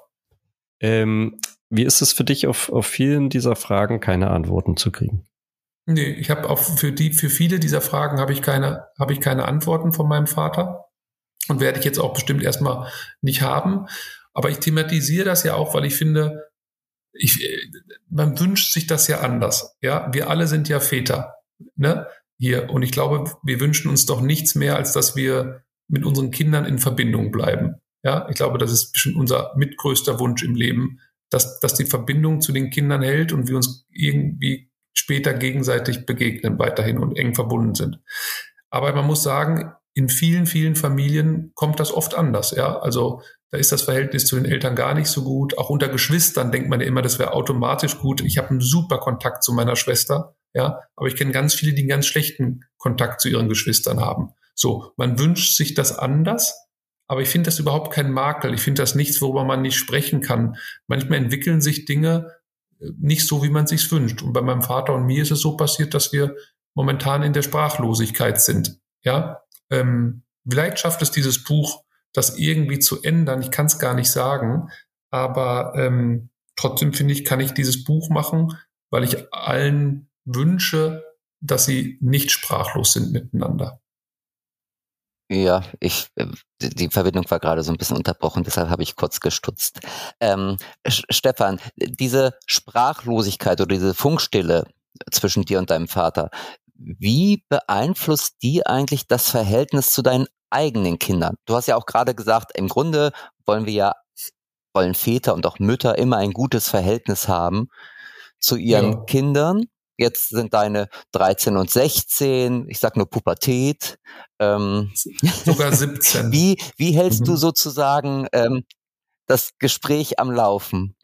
[SPEAKER 1] Ähm, wie ist es für dich, auf, auf vielen dieser Fragen keine Antworten zu kriegen?
[SPEAKER 3] Nee, ich habe auch für die, für viele dieser Fragen habe ich keine, habe ich keine Antworten von meinem Vater und werde ich jetzt auch bestimmt erstmal nicht haben. Aber ich thematisiere das ja auch, weil ich finde, ich, man wünscht sich das ja anders. Ja, wir alle sind ja Väter, ne? Hier. Und ich glaube, wir wünschen uns doch nichts mehr, als dass wir mit unseren Kindern in Verbindung bleiben. Ja, ich glaube, das ist bestimmt unser mitgrößter Wunsch im Leben, dass, dass die Verbindung zu den Kindern hält und wir uns irgendwie später gegenseitig begegnen weiterhin und eng verbunden sind. Aber man muss sagen, in vielen, vielen Familien kommt das oft anders. Ja, also da ist das Verhältnis zu den Eltern gar nicht so gut. Auch unter Geschwistern denkt man ja immer, das wäre automatisch gut. Ich habe einen super Kontakt zu meiner Schwester, ja, aber ich kenne ganz viele, die einen ganz schlechten Kontakt zu ihren Geschwistern haben. So, man wünscht sich das anders, aber ich finde das überhaupt kein Makel. Ich finde das nichts, worüber man nicht sprechen kann. Manchmal entwickeln sich Dinge nicht so, wie man sich's wünscht. Und bei meinem Vater und mir ist es so passiert, dass wir momentan in der Sprachlosigkeit sind. Ja, ähm, vielleicht schafft es dieses Buch, das irgendwie zu ändern. Ich kann es gar nicht sagen, aber ähm, trotzdem finde ich, kann ich dieses Buch machen, weil ich allen wünsche, dass sie nicht sprachlos sind miteinander.
[SPEAKER 2] Ja, ich, die Verbindung war gerade so ein bisschen unterbrochen, deshalb habe ich kurz gestutzt. Ähm, Stefan, diese Sprachlosigkeit oder diese Funkstille zwischen dir und deinem Vater, wie beeinflusst die eigentlich das Verhältnis zu deinen eigenen Kindern? Du hast ja auch gerade gesagt, im Grunde wollen wir ja, wollen Väter und auch Mütter immer ein gutes Verhältnis haben zu ihren ja. Kindern. Jetzt sind deine dreizehn und sechzehn, ich sag nur Pubertät. Ähm,
[SPEAKER 3] Sogar siebzehn.
[SPEAKER 2] Wie, wie hältst mhm. du sozusagen ähm, das Gespräch am Laufen?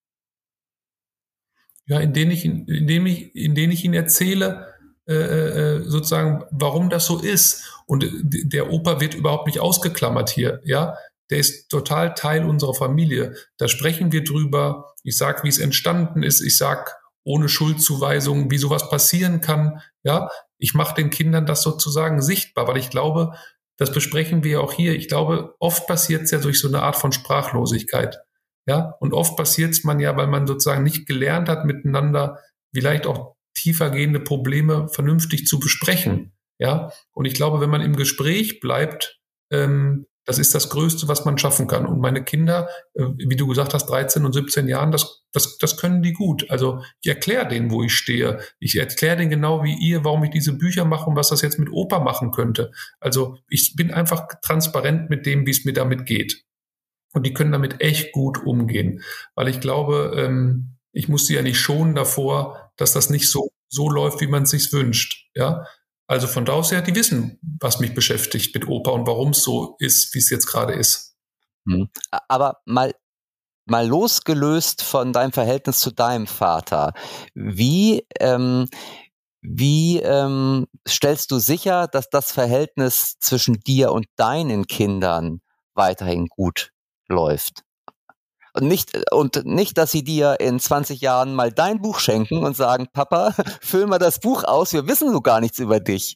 [SPEAKER 3] Ja, indem ich, indem ich, indem ich ihnen erzähle, äh, sozusagen, warum das so ist. Und der Opa wird überhaupt nicht ausgeklammert hier, ja. Der ist total Teil unserer Familie. Da sprechen wir drüber. Ich sag, wie es entstanden ist. Ich sag, ohne Schuldzuweisungen, wie sowas passieren kann. Ja, ich mache den Kindern das sozusagen sichtbar, weil ich glaube, das besprechen wir auch hier. Ich glaube, oft passiert es ja durch so eine Art von Sprachlosigkeit. Ja, und oft passiert es man ja, weil man sozusagen nicht gelernt hat, miteinander vielleicht auch tiefergehende Probleme vernünftig zu besprechen. Ja, und ich glaube, wenn man im Gespräch bleibt, ähm, das ist das Größte, was man schaffen kann. Und meine Kinder, äh, wie du gesagt hast, dreizehn und siebzehn Jahren, das, das, das können die gut. Also ich erkläre denen, wo ich stehe. Ich erkläre denen genau wie ihr, warum ich diese Bücher mache und was das jetzt mit Opa machen könnte. Also ich bin einfach transparent mit dem, wie es mir damit geht. Und die können damit echt gut umgehen. Weil ich glaube, ähm, ich muss sie ja nicht schonen davor, dass das nicht so, so läuft, wie man es sich wünscht. Ja. Also von da aus her, die wissen, was mich beschäftigt mit Opa und warum es so ist, wie es jetzt gerade ist.
[SPEAKER 2] Hm. Aber mal, mal losgelöst von deinem Verhältnis zu deinem Vater, wie, ähm, wie ähm, stellst du sicher, dass das Verhältnis zwischen dir und deinen Kindern weiterhin gut läuft? Und nicht, und nicht, dass sie dir in zwanzig Jahren mal dein Buch schenken und sagen, Papa, füll mal das Buch aus, wir wissen so gar nichts über dich.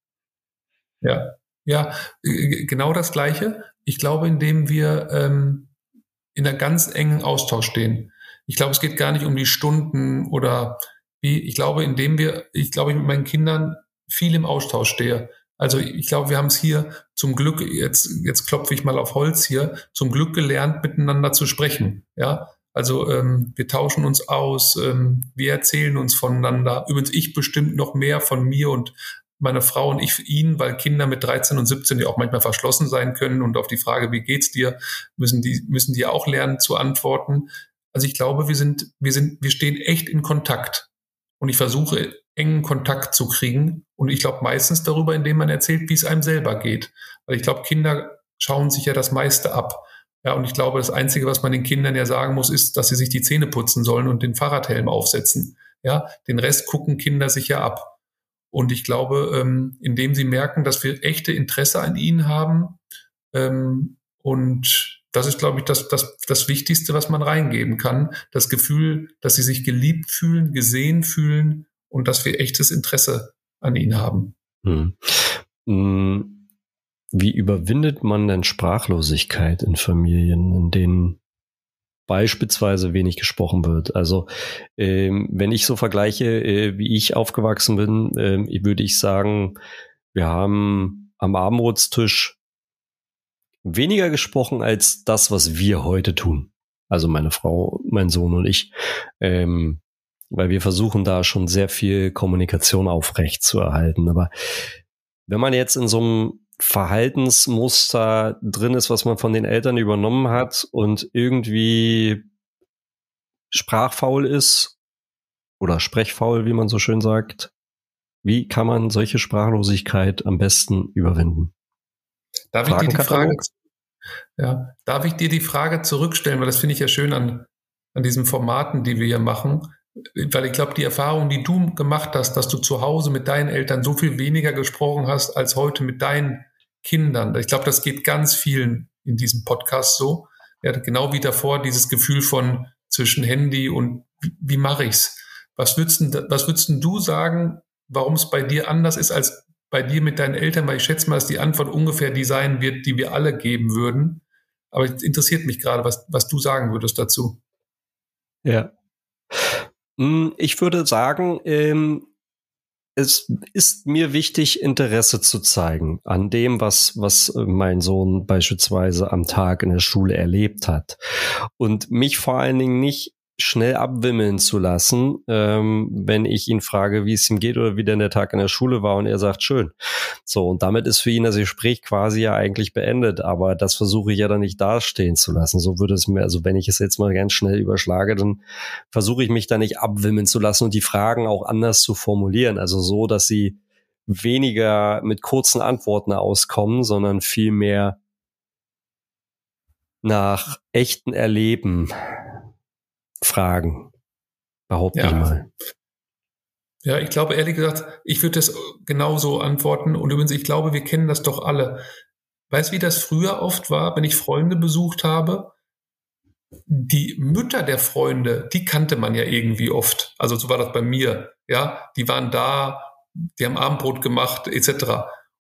[SPEAKER 3] Ja, ja, genau das Gleiche. Ich glaube, indem wir ähm, in einer ganz engen Austausch stehen. Ich glaube, es geht gar nicht um die Stunden oder wie. Ich glaube, indem wir, ich glaube, ich mit meinen Kindern viel im Austausch stehe. Also ich glaube, wir haben es hier zum Glück, jetzt, jetzt klopfe ich mal auf Holz hier, zum Glück gelernt, miteinander zu sprechen. Ja, also ähm, wir tauschen uns aus, ähm, wir erzählen uns voneinander. Übrigens, ich bestimmt noch mehr von mir und meine Frau und ich für ihn, weil Kinder mit dreizehn und siebzehn ja auch manchmal verschlossen sein können und auf die Frage, wie geht's dir, müssen die, müssen die auch lernen zu antworten. Also ich glaube, wir sind, wir sind, wir stehen echt in Kontakt. Und ich versuche, engen Kontakt zu kriegen. Und ich glaube meistens darüber, indem man erzählt, wie es einem selber geht. Weil ich glaube, Kinder schauen sich ja das meiste ab. Ja, und ich glaube, das Einzige, was man den Kindern ja sagen muss, ist, dass sie sich die Zähne putzen sollen und den Fahrradhelm aufsetzen. Ja, den Rest gucken Kinder sich ja ab. Und ich glaube, ähm, indem sie merken, dass wir echte Interesse an ihnen haben, ähm, und das ist, glaube ich, das, das, das Wichtigste, was man reingeben kann. Das Gefühl, dass sie sich geliebt fühlen, gesehen fühlen und dass wir echtes Interesse an ihnen haben.
[SPEAKER 1] Hm. Wie überwindet man denn Sprachlosigkeit in Familien, in denen beispielsweise wenig gesprochen wird? Also ähm, wenn ich so vergleiche, äh, wie ich aufgewachsen bin, äh, würde ich sagen, wir haben am Abendbrotstisch weniger gesprochen als das, was wir heute tun. Also meine Frau, mein Sohn und ich. Ähm, weil wir versuchen da schon sehr viel Kommunikation aufrecht zu erhalten. Aber wenn man jetzt in so einem Verhaltensmuster drin ist, was man von den Eltern übernommen hat und irgendwie sprachfaul ist oder sprechfaul, wie man so schön sagt, wie kann man solche Sprachlosigkeit am besten überwinden?
[SPEAKER 3] Darf ich dir die Frage, ja, darf ich dir die Frage zurückstellen, weil das finde ich ja schön an, an diesen Formaten, die wir hier machen, weil ich glaube, die Erfahrung, die du gemacht hast, dass du zu Hause mit deinen Eltern so viel weniger gesprochen hast als heute mit deinen Kindern. Ich glaube, das geht ganz vielen in diesem Podcast so. Ja, genau wie davor dieses Gefühl von zwischen Handy und wie, wie mache ich's? Was würdest denn, was würdest denn du sagen, warum es bei dir anders ist als bei dir mit deinen Eltern? Weil ich schätze mal, dass die Antwort ungefähr die sein wird, die wir alle geben würden. Aber es interessiert mich gerade, was, was du sagen würdest dazu.
[SPEAKER 1] Ja. Ich würde sagen, ähm, es ist mir wichtig, Interesse zu zeigen an dem, was, was mein Sohn beispielsweise am Tag in der Schule erlebt hat. Und mich vor allen Dingen nicht schnell abwimmeln zu lassen, ähm, wenn ich ihn frage, wie es ihm geht oder wie denn der Tag in der Schule war und er sagt, schön. So, und damit ist für ihn das Gespräch quasi ja eigentlich beendet, aber das versuche ich ja dann nicht dastehen zu lassen. So würde es mir, also wenn ich es jetzt mal ganz schnell überschlage, dann versuche ich mich da nicht abwimmeln zu lassen und die Fragen auch anders zu formulieren, also so, dass sie weniger mit kurzen Antworten auskommen, sondern viel mehr nach echten Erleben fragen, behaupte
[SPEAKER 3] ja.
[SPEAKER 1] ich mal.
[SPEAKER 3] Ja, ich glaube, ehrlich gesagt, ich würde das genauso antworten. Und übrigens, ich glaube, wir kennen das doch alle. Weißt du, wie das früher oft war, wenn ich Freunde besucht habe? Die Mütter der Freunde, die kannte man ja irgendwie oft. Also so war das bei mir. Ja, die waren da, die haben Abendbrot gemacht, et cetera.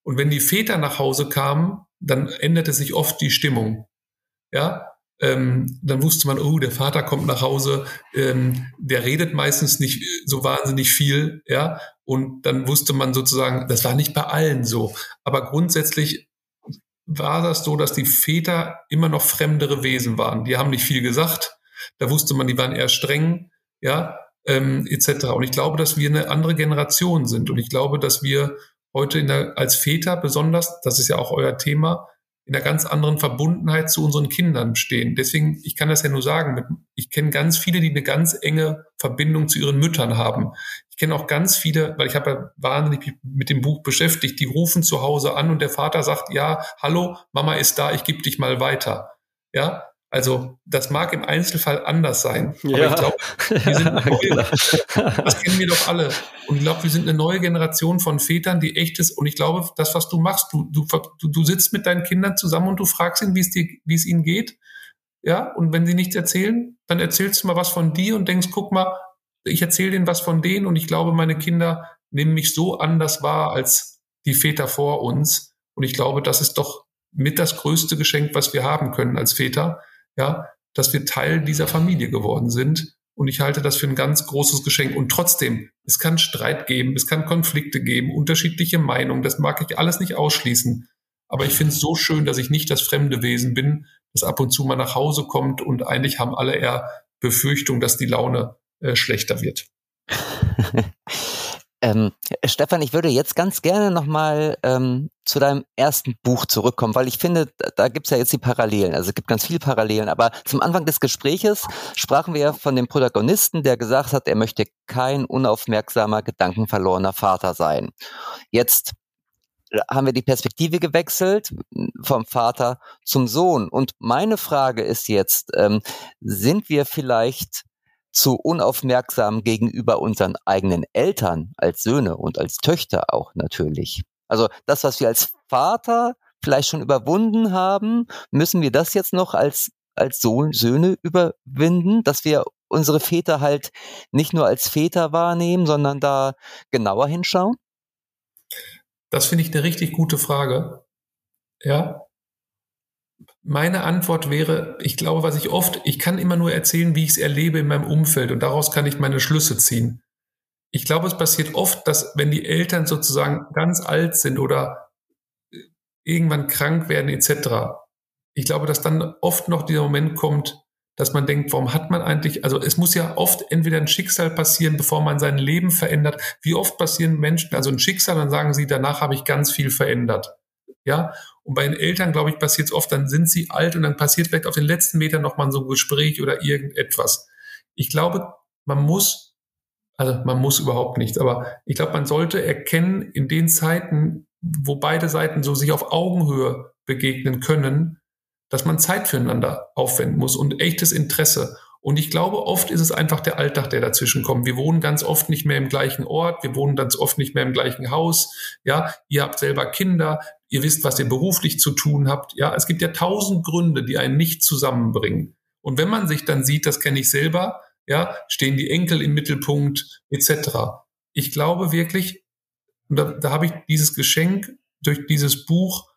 [SPEAKER 3] Und wenn die Väter nach Hause kamen, dann änderte sich oft die Stimmung. Ja, ähm, dann wusste man, oh, der Vater kommt nach Hause, ähm, der redet meistens nicht so wahnsinnig viel, ja, und dann wusste man sozusagen, das war nicht bei allen so, aber grundsätzlich war das so, dass die Väter immer noch fremdere Wesen waren. Die haben nicht viel gesagt, da wusste man, die waren eher streng, ja, ähm, et cetera. Und ich glaube, dass wir eine andere Generation sind und ich glaube, dass wir heute in der, als Väter besonders, das ist ja auch euer Thema, in einer ganz anderen Verbundenheit zu unseren Kindern stehen. Deswegen, ich kann das ja nur sagen, ich kenne ganz viele, die eine ganz enge Verbindung zu ihren Müttern haben. Ich kenne auch ganz viele, weil ich habe ja wahnsinnig mit dem Buch beschäftigt, die rufen zu Hause an und der Vater sagt, ja, hallo, Mama ist da, ich gebe dich mal weiter. Ja, also das mag im Einzelfall anders sein, aber ja. ich glaube, wir sind eine neue, das kennen wir doch alle. Und ich glaube, wir sind eine neue Generation von Vätern, die echt ist. Und ich glaube, das, was du machst, du, du, du sitzt mit deinen Kindern zusammen und du fragst ihn, wie es dir, wie es ihnen geht. Ja, und wenn sie nichts erzählen, dann erzählst du mal was von dir und denkst, guck mal, ich erzähle denen was von denen und ich glaube, meine Kinder nehmen mich so anders wahr als die Väter vor uns. Und ich glaube, das ist doch mit das größte Geschenk, was wir haben können als Väter. Ja, dass wir Teil dieser Familie geworden sind. Und ich halte das für ein ganz großes Geschenk. Und trotzdem, es kann Streit geben, es kann Konflikte geben, unterschiedliche Meinungen. Das mag ich alles nicht ausschließen. Aber ich finde es so schön, dass ich nicht das fremde Wesen bin, das ab und zu mal nach Hause kommt. Und eigentlich haben alle eher Befürchtung, dass die Laune äh, schlechter wird.
[SPEAKER 2] Ähm, Stefan, ich würde jetzt ganz gerne nochmal ähm, zu deinem ersten Buch zurückkommen, weil ich finde, da gibt's ja jetzt die Parallelen, also es gibt ganz viele Parallelen, aber zum Anfang des Gespräches sprachen wir von dem Protagonisten, der gesagt hat, er möchte kein unaufmerksamer, gedankenverlorener Vater sein. Jetzt haben wir die Perspektive gewechselt vom Vater zum Sohn und meine Frage ist jetzt, ähm, sind wir vielleicht zu unaufmerksam gegenüber unseren eigenen Eltern als Söhne und als Töchter auch natürlich. Also das, was wir als Vater vielleicht schon überwunden haben, müssen wir das jetzt noch als als Sohn, Söhne überwinden, dass wir unsere Väter halt nicht nur als Väter wahrnehmen, sondern da genauer hinschauen?
[SPEAKER 3] Das finde ich eine richtig gute Frage. Ja. Meine Antwort wäre, ich glaube, was ich oft, ich kann immer nur erzählen, wie ich es erlebe in meinem Umfeld und daraus kann ich meine Schlüsse ziehen. Ich glaube, es passiert oft, dass wenn die Eltern sozusagen ganz alt sind oder irgendwann krank werden et cetera, ich glaube, dass dann oft noch dieser Moment kommt, dass man denkt, warum hat man eigentlich, also es muss ja oft entweder ein Schicksal passieren, bevor man sein Leben verändert. Wie oft passieren Menschen, also ein Schicksal, dann sagen sie, danach habe ich ganz viel verändert. Ja, und bei den Eltern, glaube ich, passiert es oft, dann sind sie alt und dann passiert vielleicht auf den letzten Metern nochmal so ein Gespräch oder irgendetwas. Ich glaube, man muss, also man muss überhaupt nicht, aber ich glaube, man sollte erkennen, in den Zeiten, wo beide Seiten so sich auf Augenhöhe begegnen können, dass man Zeit füreinander aufwenden muss und echtes Interesse. Und ich glaube, oft ist es einfach der Alltag, der dazwischen kommt. Wir wohnen ganz oft nicht mehr im gleichen Ort, wir wohnen ganz oft nicht mehr im gleichen Haus. Ja, ihr habt selber Kinder, ihr wisst, was ihr beruflich zu tun habt. Ja, es gibt ja tausend Gründe, die einen nicht zusammenbringen. Und wenn man sich dann sieht, das kenne ich selber, ja, stehen die Enkel im Mittelpunkt et cetera. Ich glaube wirklich, und da, da habe ich dieses Geschenk durch dieses Buch,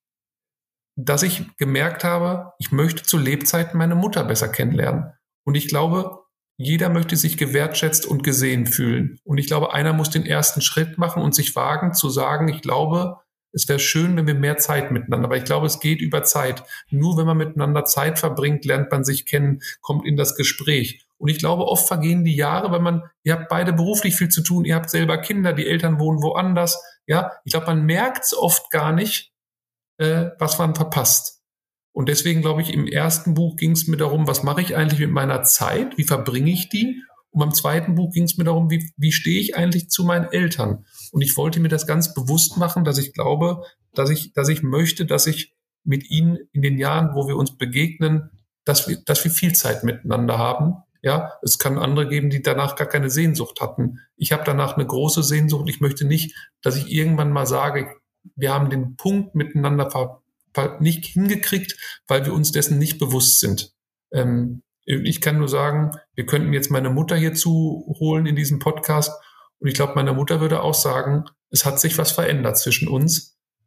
[SPEAKER 3] dass ich gemerkt habe, ich möchte zu Lebzeiten meine Mutter besser kennenlernen. Und ich glaube, jeder möchte sich gewertschätzt und gesehen fühlen. Und ich glaube, einer muss den ersten Schritt machen und sich wagen zu sagen, ich glaube, es wäre schön, wenn wir mehr Zeit miteinander, aber ich glaube, es geht über Zeit. Nur wenn man miteinander Zeit verbringt, lernt man sich kennen, kommt in das Gespräch. Und ich glaube, oft vergehen die Jahre, weil man, ihr habt beide beruflich viel zu tun, ihr habt selber Kinder, die Eltern wohnen woanders. Ja, ich glaube, man merkt es oft gar nicht, äh, was man verpasst. Und deswegen glaube ich, im ersten Buch ging es mir darum, was mache ich eigentlich mit meiner Zeit, wie verbringe ich die? Und beim zweiten Buch ging es mir darum, wie, wie stehe ich eigentlich zu meinen Eltern? Und ich wollte mir das ganz bewusst machen, dass ich glaube, dass ich, dass ich möchte, dass ich mit ihnen in den Jahren, wo wir uns begegnen, dass wir, dass wir viel Zeit miteinander haben. Ja, es kann andere geben, die danach gar keine Sehnsucht hatten. Ich habe danach eine große Sehnsucht. Ich möchte nicht, dass ich irgendwann mal sage, wir haben den Punkt miteinander ver nicht hingekriegt, weil wir uns dessen nicht bewusst sind. Ähm, ich kann nur sagen, wir könnten jetzt meine Mutter hierzu holen in diesem Podcast und ich glaube, meine Mutter würde auch sagen, es hat sich was verändert zwischen uns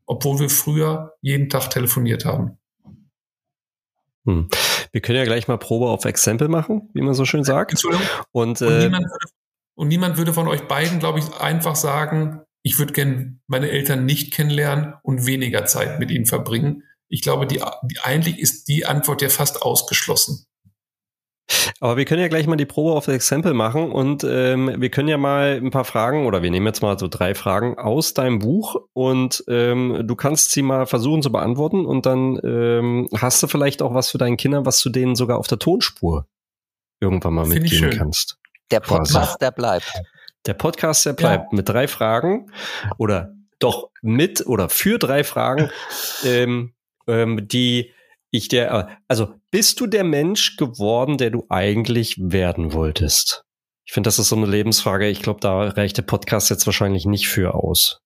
[SPEAKER 3] obwohl wir früher jeden Tag telefoniert haben.
[SPEAKER 1] Hm. Wir können ja gleich mal Probe auf Exempel machen, wie man so schön sagt.
[SPEAKER 3] Entschuldigung.
[SPEAKER 1] Und, äh,
[SPEAKER 3] und, niemand würde, und niemand würde von euch beiden, glaube ich, einfach sagen, ich würde gerne meine Eltern nicht kennenlernen und weniger Zeit mit ihnen verbringen. Ich glaube, die, die, eigentlich ist die Antwort ja fast ausgeschlossen.
[SPEAKER 1] Aber wir können ja gleich mal die Probe auf Exempel machen und ähm, wir können ja mal ein paar Fragen oder wir nehmen jetzt mal so drei Fragen aus deinem Buch und ähm, du kannst sie mal versuchen zu beantworten und dann ähm, hast du vielleicht auch was für deinen Kindern, was du denen sogar auf der Tonspur irgendwann mal
[SPEAKER 3] Find
[SPEAKER 1] mitgeben kannst.
[SPEAKER 2] Der Podcast,
[SPEAKER 1] Quasi.
[SPEAKER 2] der bleibt.
[SPEAKER 1] Der Podcast, der bleibt ja. Mit drei Fragen oder doch mit oder für drei Fragen, ähm, ähm, die ich der, also bist du der Mensch geworden, der du eigentlich werden wolltest? Ich finde, das ist so eine Lebensfrage. Ich glaube, da reicht der Podcast jetzt wahrscheinlich nicht für aus.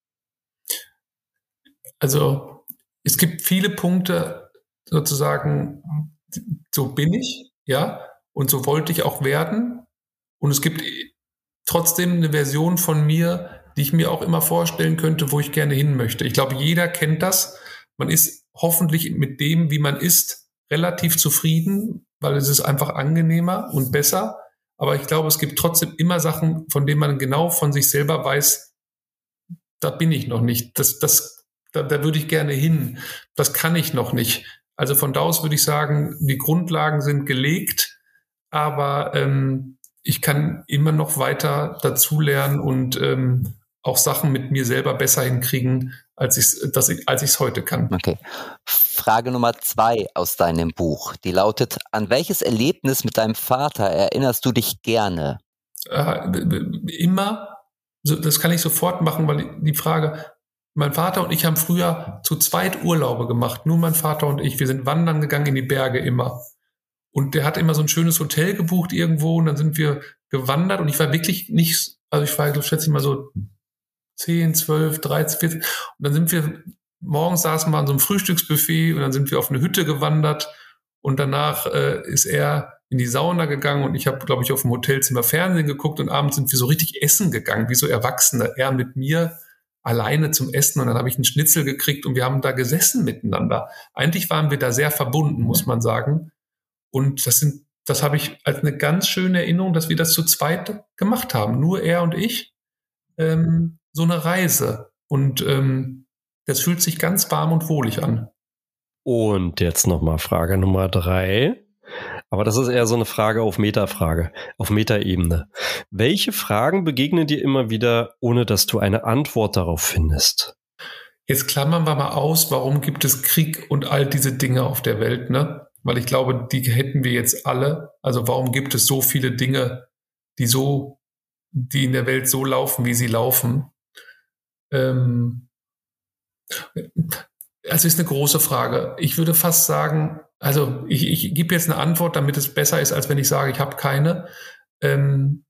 [SPEAKER 3] Also es gibt viele Punkte, sozusagen, so bin ich, ja, und so wollte ich auch werden. Und es gibt trotzdem eine Version von mir, die ich mir auch immer vorstellen könnte, wo ich gerne hin möchte. Ich glaube, jeder kennt das. Man ist hoffentlich mit dem, wie man ist, relativ zufrieden, weil es ist einfach angenehmer und besser. Aber ich glaube, es gibt trotzdem immer Sachen, von denen man genau von sich selber weiß, da bin ich noch nicht. Das, das, da, da würde ich gerne hin. Das kann ich noch nicht. Also von da aus würde ich sagen, die Grundlagen sind gelegt, aber ähm, ich kann immer noch weiter dazulernen und ähm, auch Sachen mit mir selber besser hinkriegen, als ich es ich, als ich es heute kann.
[SPEAKER 2] Okay. Frage Nummer zwei aus deinem Buch, die lautet: An welches Erlebnis mit deinem Vater erinnerst du dich gerne?
[SPEAKER 3] Äh, immer, das kann ich sofort machen, weil die Frage, mein Vater und ich haben früher zu zweit Urlaube gemacht, nur mein Vater und ich. Wir sind wandern gegangen in die Berge immer. Und der hat immer so ein schönes Hotel gebucht irgendwo und dann sind wir gewandert und ich war wirklich nicht, also ich war, ich schätze ich mal so zehn, zwölf, dreizehn, vierzehn und dann sind wir, morgens saßen wir an so einem Frühstücksbuffet und dann sind wir auf eine Hütte gewandert und danach äh, ist er in die Sauna gegangen und ich habe, glaube ich, auf dem Hotelzimmer Fernsehen geguckt und abends sind wir so richtig essen gegangen, wie so Erwachsene. Er mit mir alleine zum Essen und dann habe ich einen Schnitzel gekriegt und wir haben da gesessen miteinander. Eigentlich waren wir da sehr verbunden, muss man sagen. Und das sind, das habe ich als eine ganz schöne Erinnerung, dass wir das zu zweit gemacht haben. Nur er und ich. Ähm, so eine Reise. Und ähm, das fühlt sich ganz warm und wohlig an.
[SPEAKER 1] Und jetzt nochmal Frage Nummer drei. Aber das ist eher so eine Frage auf Metafrage, auf Metaebene. Welche Fragen begegnen dir immer wieder, ohne dass du eine Antwort darauf findest?
[SPEAKER 3] Jetzt klammern wir mal aus, warum gibt es Krieg und all diese Dinge auf der Welt, ne? Weil ich glaube, die hätten wir jetzt alle. Also warum gibt es so viele Dinge, die so, die in der Welt so laufen, wie sie laufen? Ähm, also ist eine große Frage. Ich würde fast sagen, also ich, ich gebe jetzt eine Antwort, damit es besser ist, als wenn ich sage, ich habe keine. Ähm,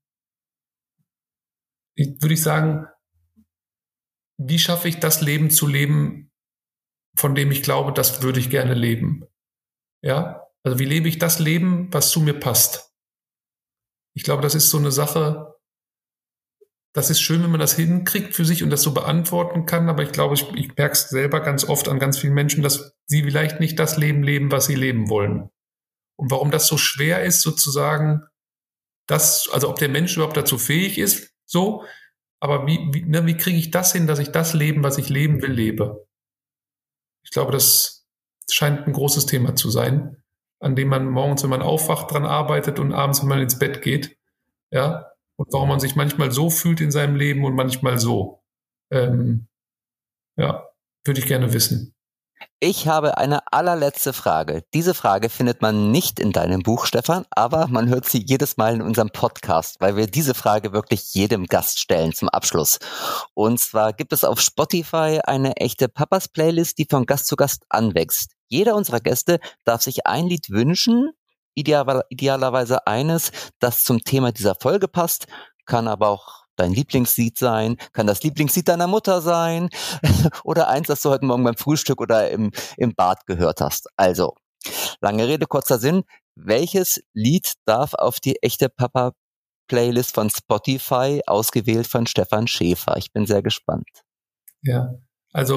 [SPEAKER 3] ich, würde ich sagen, wie schaffe ich das Leben zu leben, von dem ich glaube, das würde ich gerne leben? Ja, also wie lebe ich das Leben, was zu mir passt? Ich glaube, das ist so eine Sache, das ist schön, wenn man das hinkriegt für sich und das so beantworten kann, aber ich glaube, ich, ich merke es selber ganz oft an ganz vielen Menschen, dass sie vielleicht nicht das Leben leben, was sie leben wollen. Und warum das so schwer ist, sozusagen, das, also ob der Mensch überhaupt dazu fähig ist, so, aber wie, wie, ne, wie kriege ich das hin, dass ich das Leben, was ich leben will, lebe? Ich glaube, das scheint ein großes Thema zu sein, an dem man morgens, wenn man aufwacht, dran arbeitet und abends, wenn man ins Bett geht, ja, und warum man sich manchmal so fühlt in seinem Leben und manchmal so. Ähm, ja, würde ich gerne wissen.
[SPEAKER 2] Ich habe eine allerletzte Frage. Diese Frage findet man nicht in deinem Buch, Stefan, aber man hört sie jedes Mal in unserem Podcast, weil wir diese Frage wirklich jedem Gast stellen zum Abschluss. Und zwar gibt es auf Spotify eine echte Papas-Playlist, die von Gast zu Gast anwächst. Jeder unserer Gäste darf sich ein Lied wünschen, ideal, idealerweise eines, das zum Thema dieser Folge passt, kann aber auch dein Lieblingslied sein, kann das Lieblingslied deiner Mutter sein oder eins, das du heute Morgen beim Frühstück oder im, im Bad gehört hast. Also, lange Rede, kurzer Sinn. Welches Lied darf auf die echte Papa-Playlist von Spotify, ausgewählt von Stefan Schäfer? Ich bin sehr gespannt.
[SPEAKER 3] Ja, also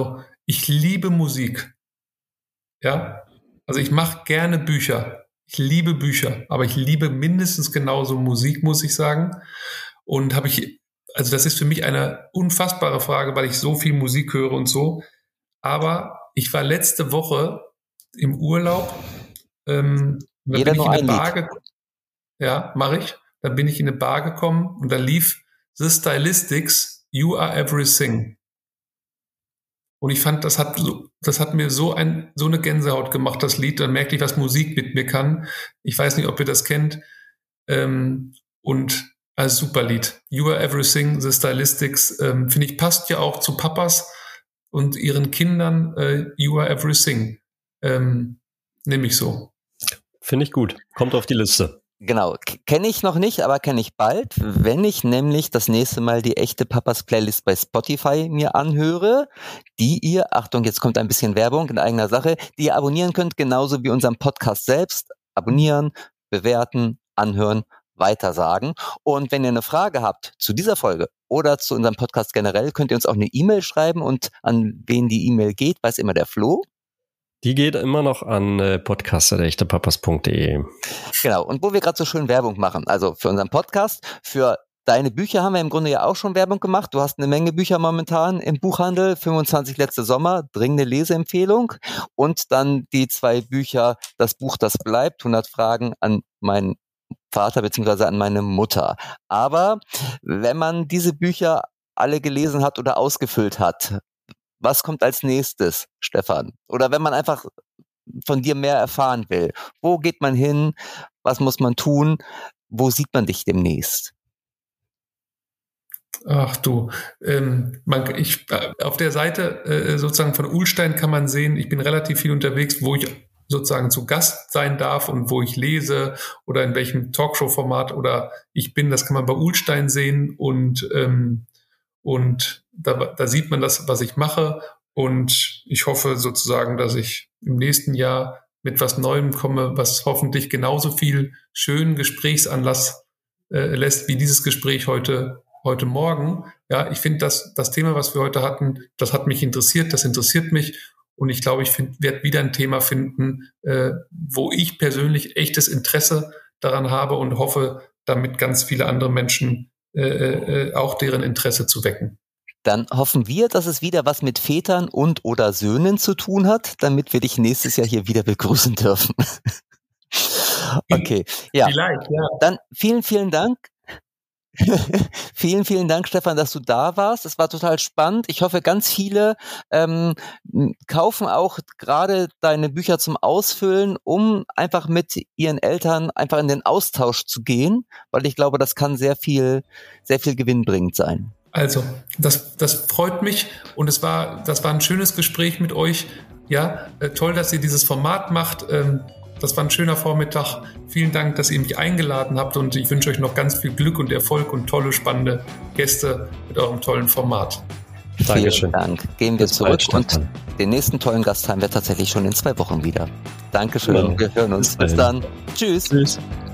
[SPEAKER 3] ich liebe Musik. Ja, also ich mache gerne Bücher. Ich liebe Bücher, aber ich liebe mindestens genauso Musik, muss ich sagen. Und habe ich, also das ist für mich eine unfassbare Frage, weil ich so viel Musik höre und so. Aber ich war letzte Woche im Urlaub. Ähm, da
[SPEAKER 2] Jeder
[SPEAKER 3] bin ich
[SPEAKER 2] nur
[SPEAKER 3] in eine
[SPEAKER 2] ein
[SPEAKER 3] Bar gekommen. Ja, mache ich. Da bin ich in eine Bar gekommen und da lief The Stylistics, You Are Everything. Und ich fand, das hat, so, das hat mir so, ein, so eine Gänsehaut gemacht, das Lied. Dann merkte ich, was Musik mit mir kann. Ich weiß nicht, ob ihr das kennt. Ähm, und ein super Lied. You Are Everything, The Stylistics, ähm, finde ich, passt ja auch zu Papas und ihren Kindern. Äh, You Are Everything. Ähm, nehme ich so.
[SPEAKER 1] Finde ich gut. Kommt auf die Liste.
[SPEAKER 2] Genau, kenne ich noch nicht, aber kenne ich bald, wenn ich nämlich das nächste Mal die echte Papas Playlist bei Spotify mir anhöre, die ihr, Achtung, jetzt kommt ein bisschen Werbung in eigener Sache, die ihr abonnieren könnt, genauso wie unseren Podcast selbst. Abonnieren, bewerten, anhören, weitersagen. Und wenn ihr eine Frage habt zu dieser Folge oder zu unserem Podcast generell, könnt ihr uns auch eine E-Mail schreiben und an wen die E-Mail geht, weiß immer der Flo.
[SPEAKER 1] Die geht immer noch an äh, podcast at echtepapas punkt de.
[SPEAKER 2] Genau, und wo wir gerade so schön Werbung machen, also für unseren Podcast, für deine Bücher haben wir im Grunde ja auch schon Werbung gemacht. Du hast eine Menge Bücher momentan im Buchhandel, fünfundzwanzig letzte Sommer, dringende Leseempfehlung. Und dann die zwei Bücher, das Buch, das bleibt, hundert Fragen an meinen Vater bzw. an meine Mutter. Aber wenn man diese Bücher alle gelesen hat oder ausgefüllt hat, was kommt als nächstes, Stefan? Oder wenn man einfach von dir mehr erfahren will, wo geht man hin? Was muss man tun? Wo sieht man dich demnächst?
[SPEAKER 3] Ach du, ähm, man, ich, auf der Seite äh, sozusagen von Uhlstein kann man sehen, ich bin relativ viel unterwegs, wo ich sozusagen zu Gast sein darf und wo ich lese oder in welchem Talkshow-Format oder ich bin, das kann man bei Uhlstein sehen und ähm, Und da, da sieht man das, was ich mache. Und ich hoffe sozusagen, dass ich im nächsten Jahr mit was Neuem komme, was hoffentlich genauso viel schönen Gesprächsanlass äh, lässt wie dieses Gespräch heute, heute Morgen. Ja, ich finde, dass das Thema, was wir heute hatten, das hat mich interessiert, das interessiert mich. Und ich glaube, ich werde wieder ein Thema finden, äh, wo ich persönlich echtes Interesse daran habe und hoffe, damit ganz viele andere Menschen Äh, äh, auch deren Interesse zu wecken.
[SPEAKER 2] Dann hoffen wir, dass es wieder was mit Vätern und oder Söhnen zu tun hat, damit wir dich nächstes Jahr hier wieder begrüßen dürfen. Okay, ja.
[SPEAKER 3] Vielleicht, ja.
[SPEAKER 2] Dann vielen, vielen Dank. Vielen, vielen Dank, Stefan, dass du da warst. Es war total spannend. Ich hoffe, ganz viele ähm, kaufen auch gerade deine Bücher zum Ausfüllen, um einfach mit ihren Eltern einfach in den Austausch zu gehen, weil ich glaube, das kann sehr viel, sehr viel gewinnbringend sein.
[SPEAKER 3] Also, das, das freut mich und es war, das war ein schönes Gespräch mit euch. Ja, äh, toll, dass ihr dieses Format macht. Ähm, Das war ein schöner Vormittag. Vielen Dank, dass ihr mich eingeladen habt und ich wünsche euch noch ganz viel Glück und Erfolg und tolle, spannende Gäste mit eurem tollen Format.
[SPEAKER 2] Dankeschön. Vielen Dank. Gehen wir zurück und den nächsten tollen Gast haben wir tatsächlich schon in zwei Wochen wieder. Dankeschön. Ja. Wir hören uns. Bis dann. Tschüss. Tschüss.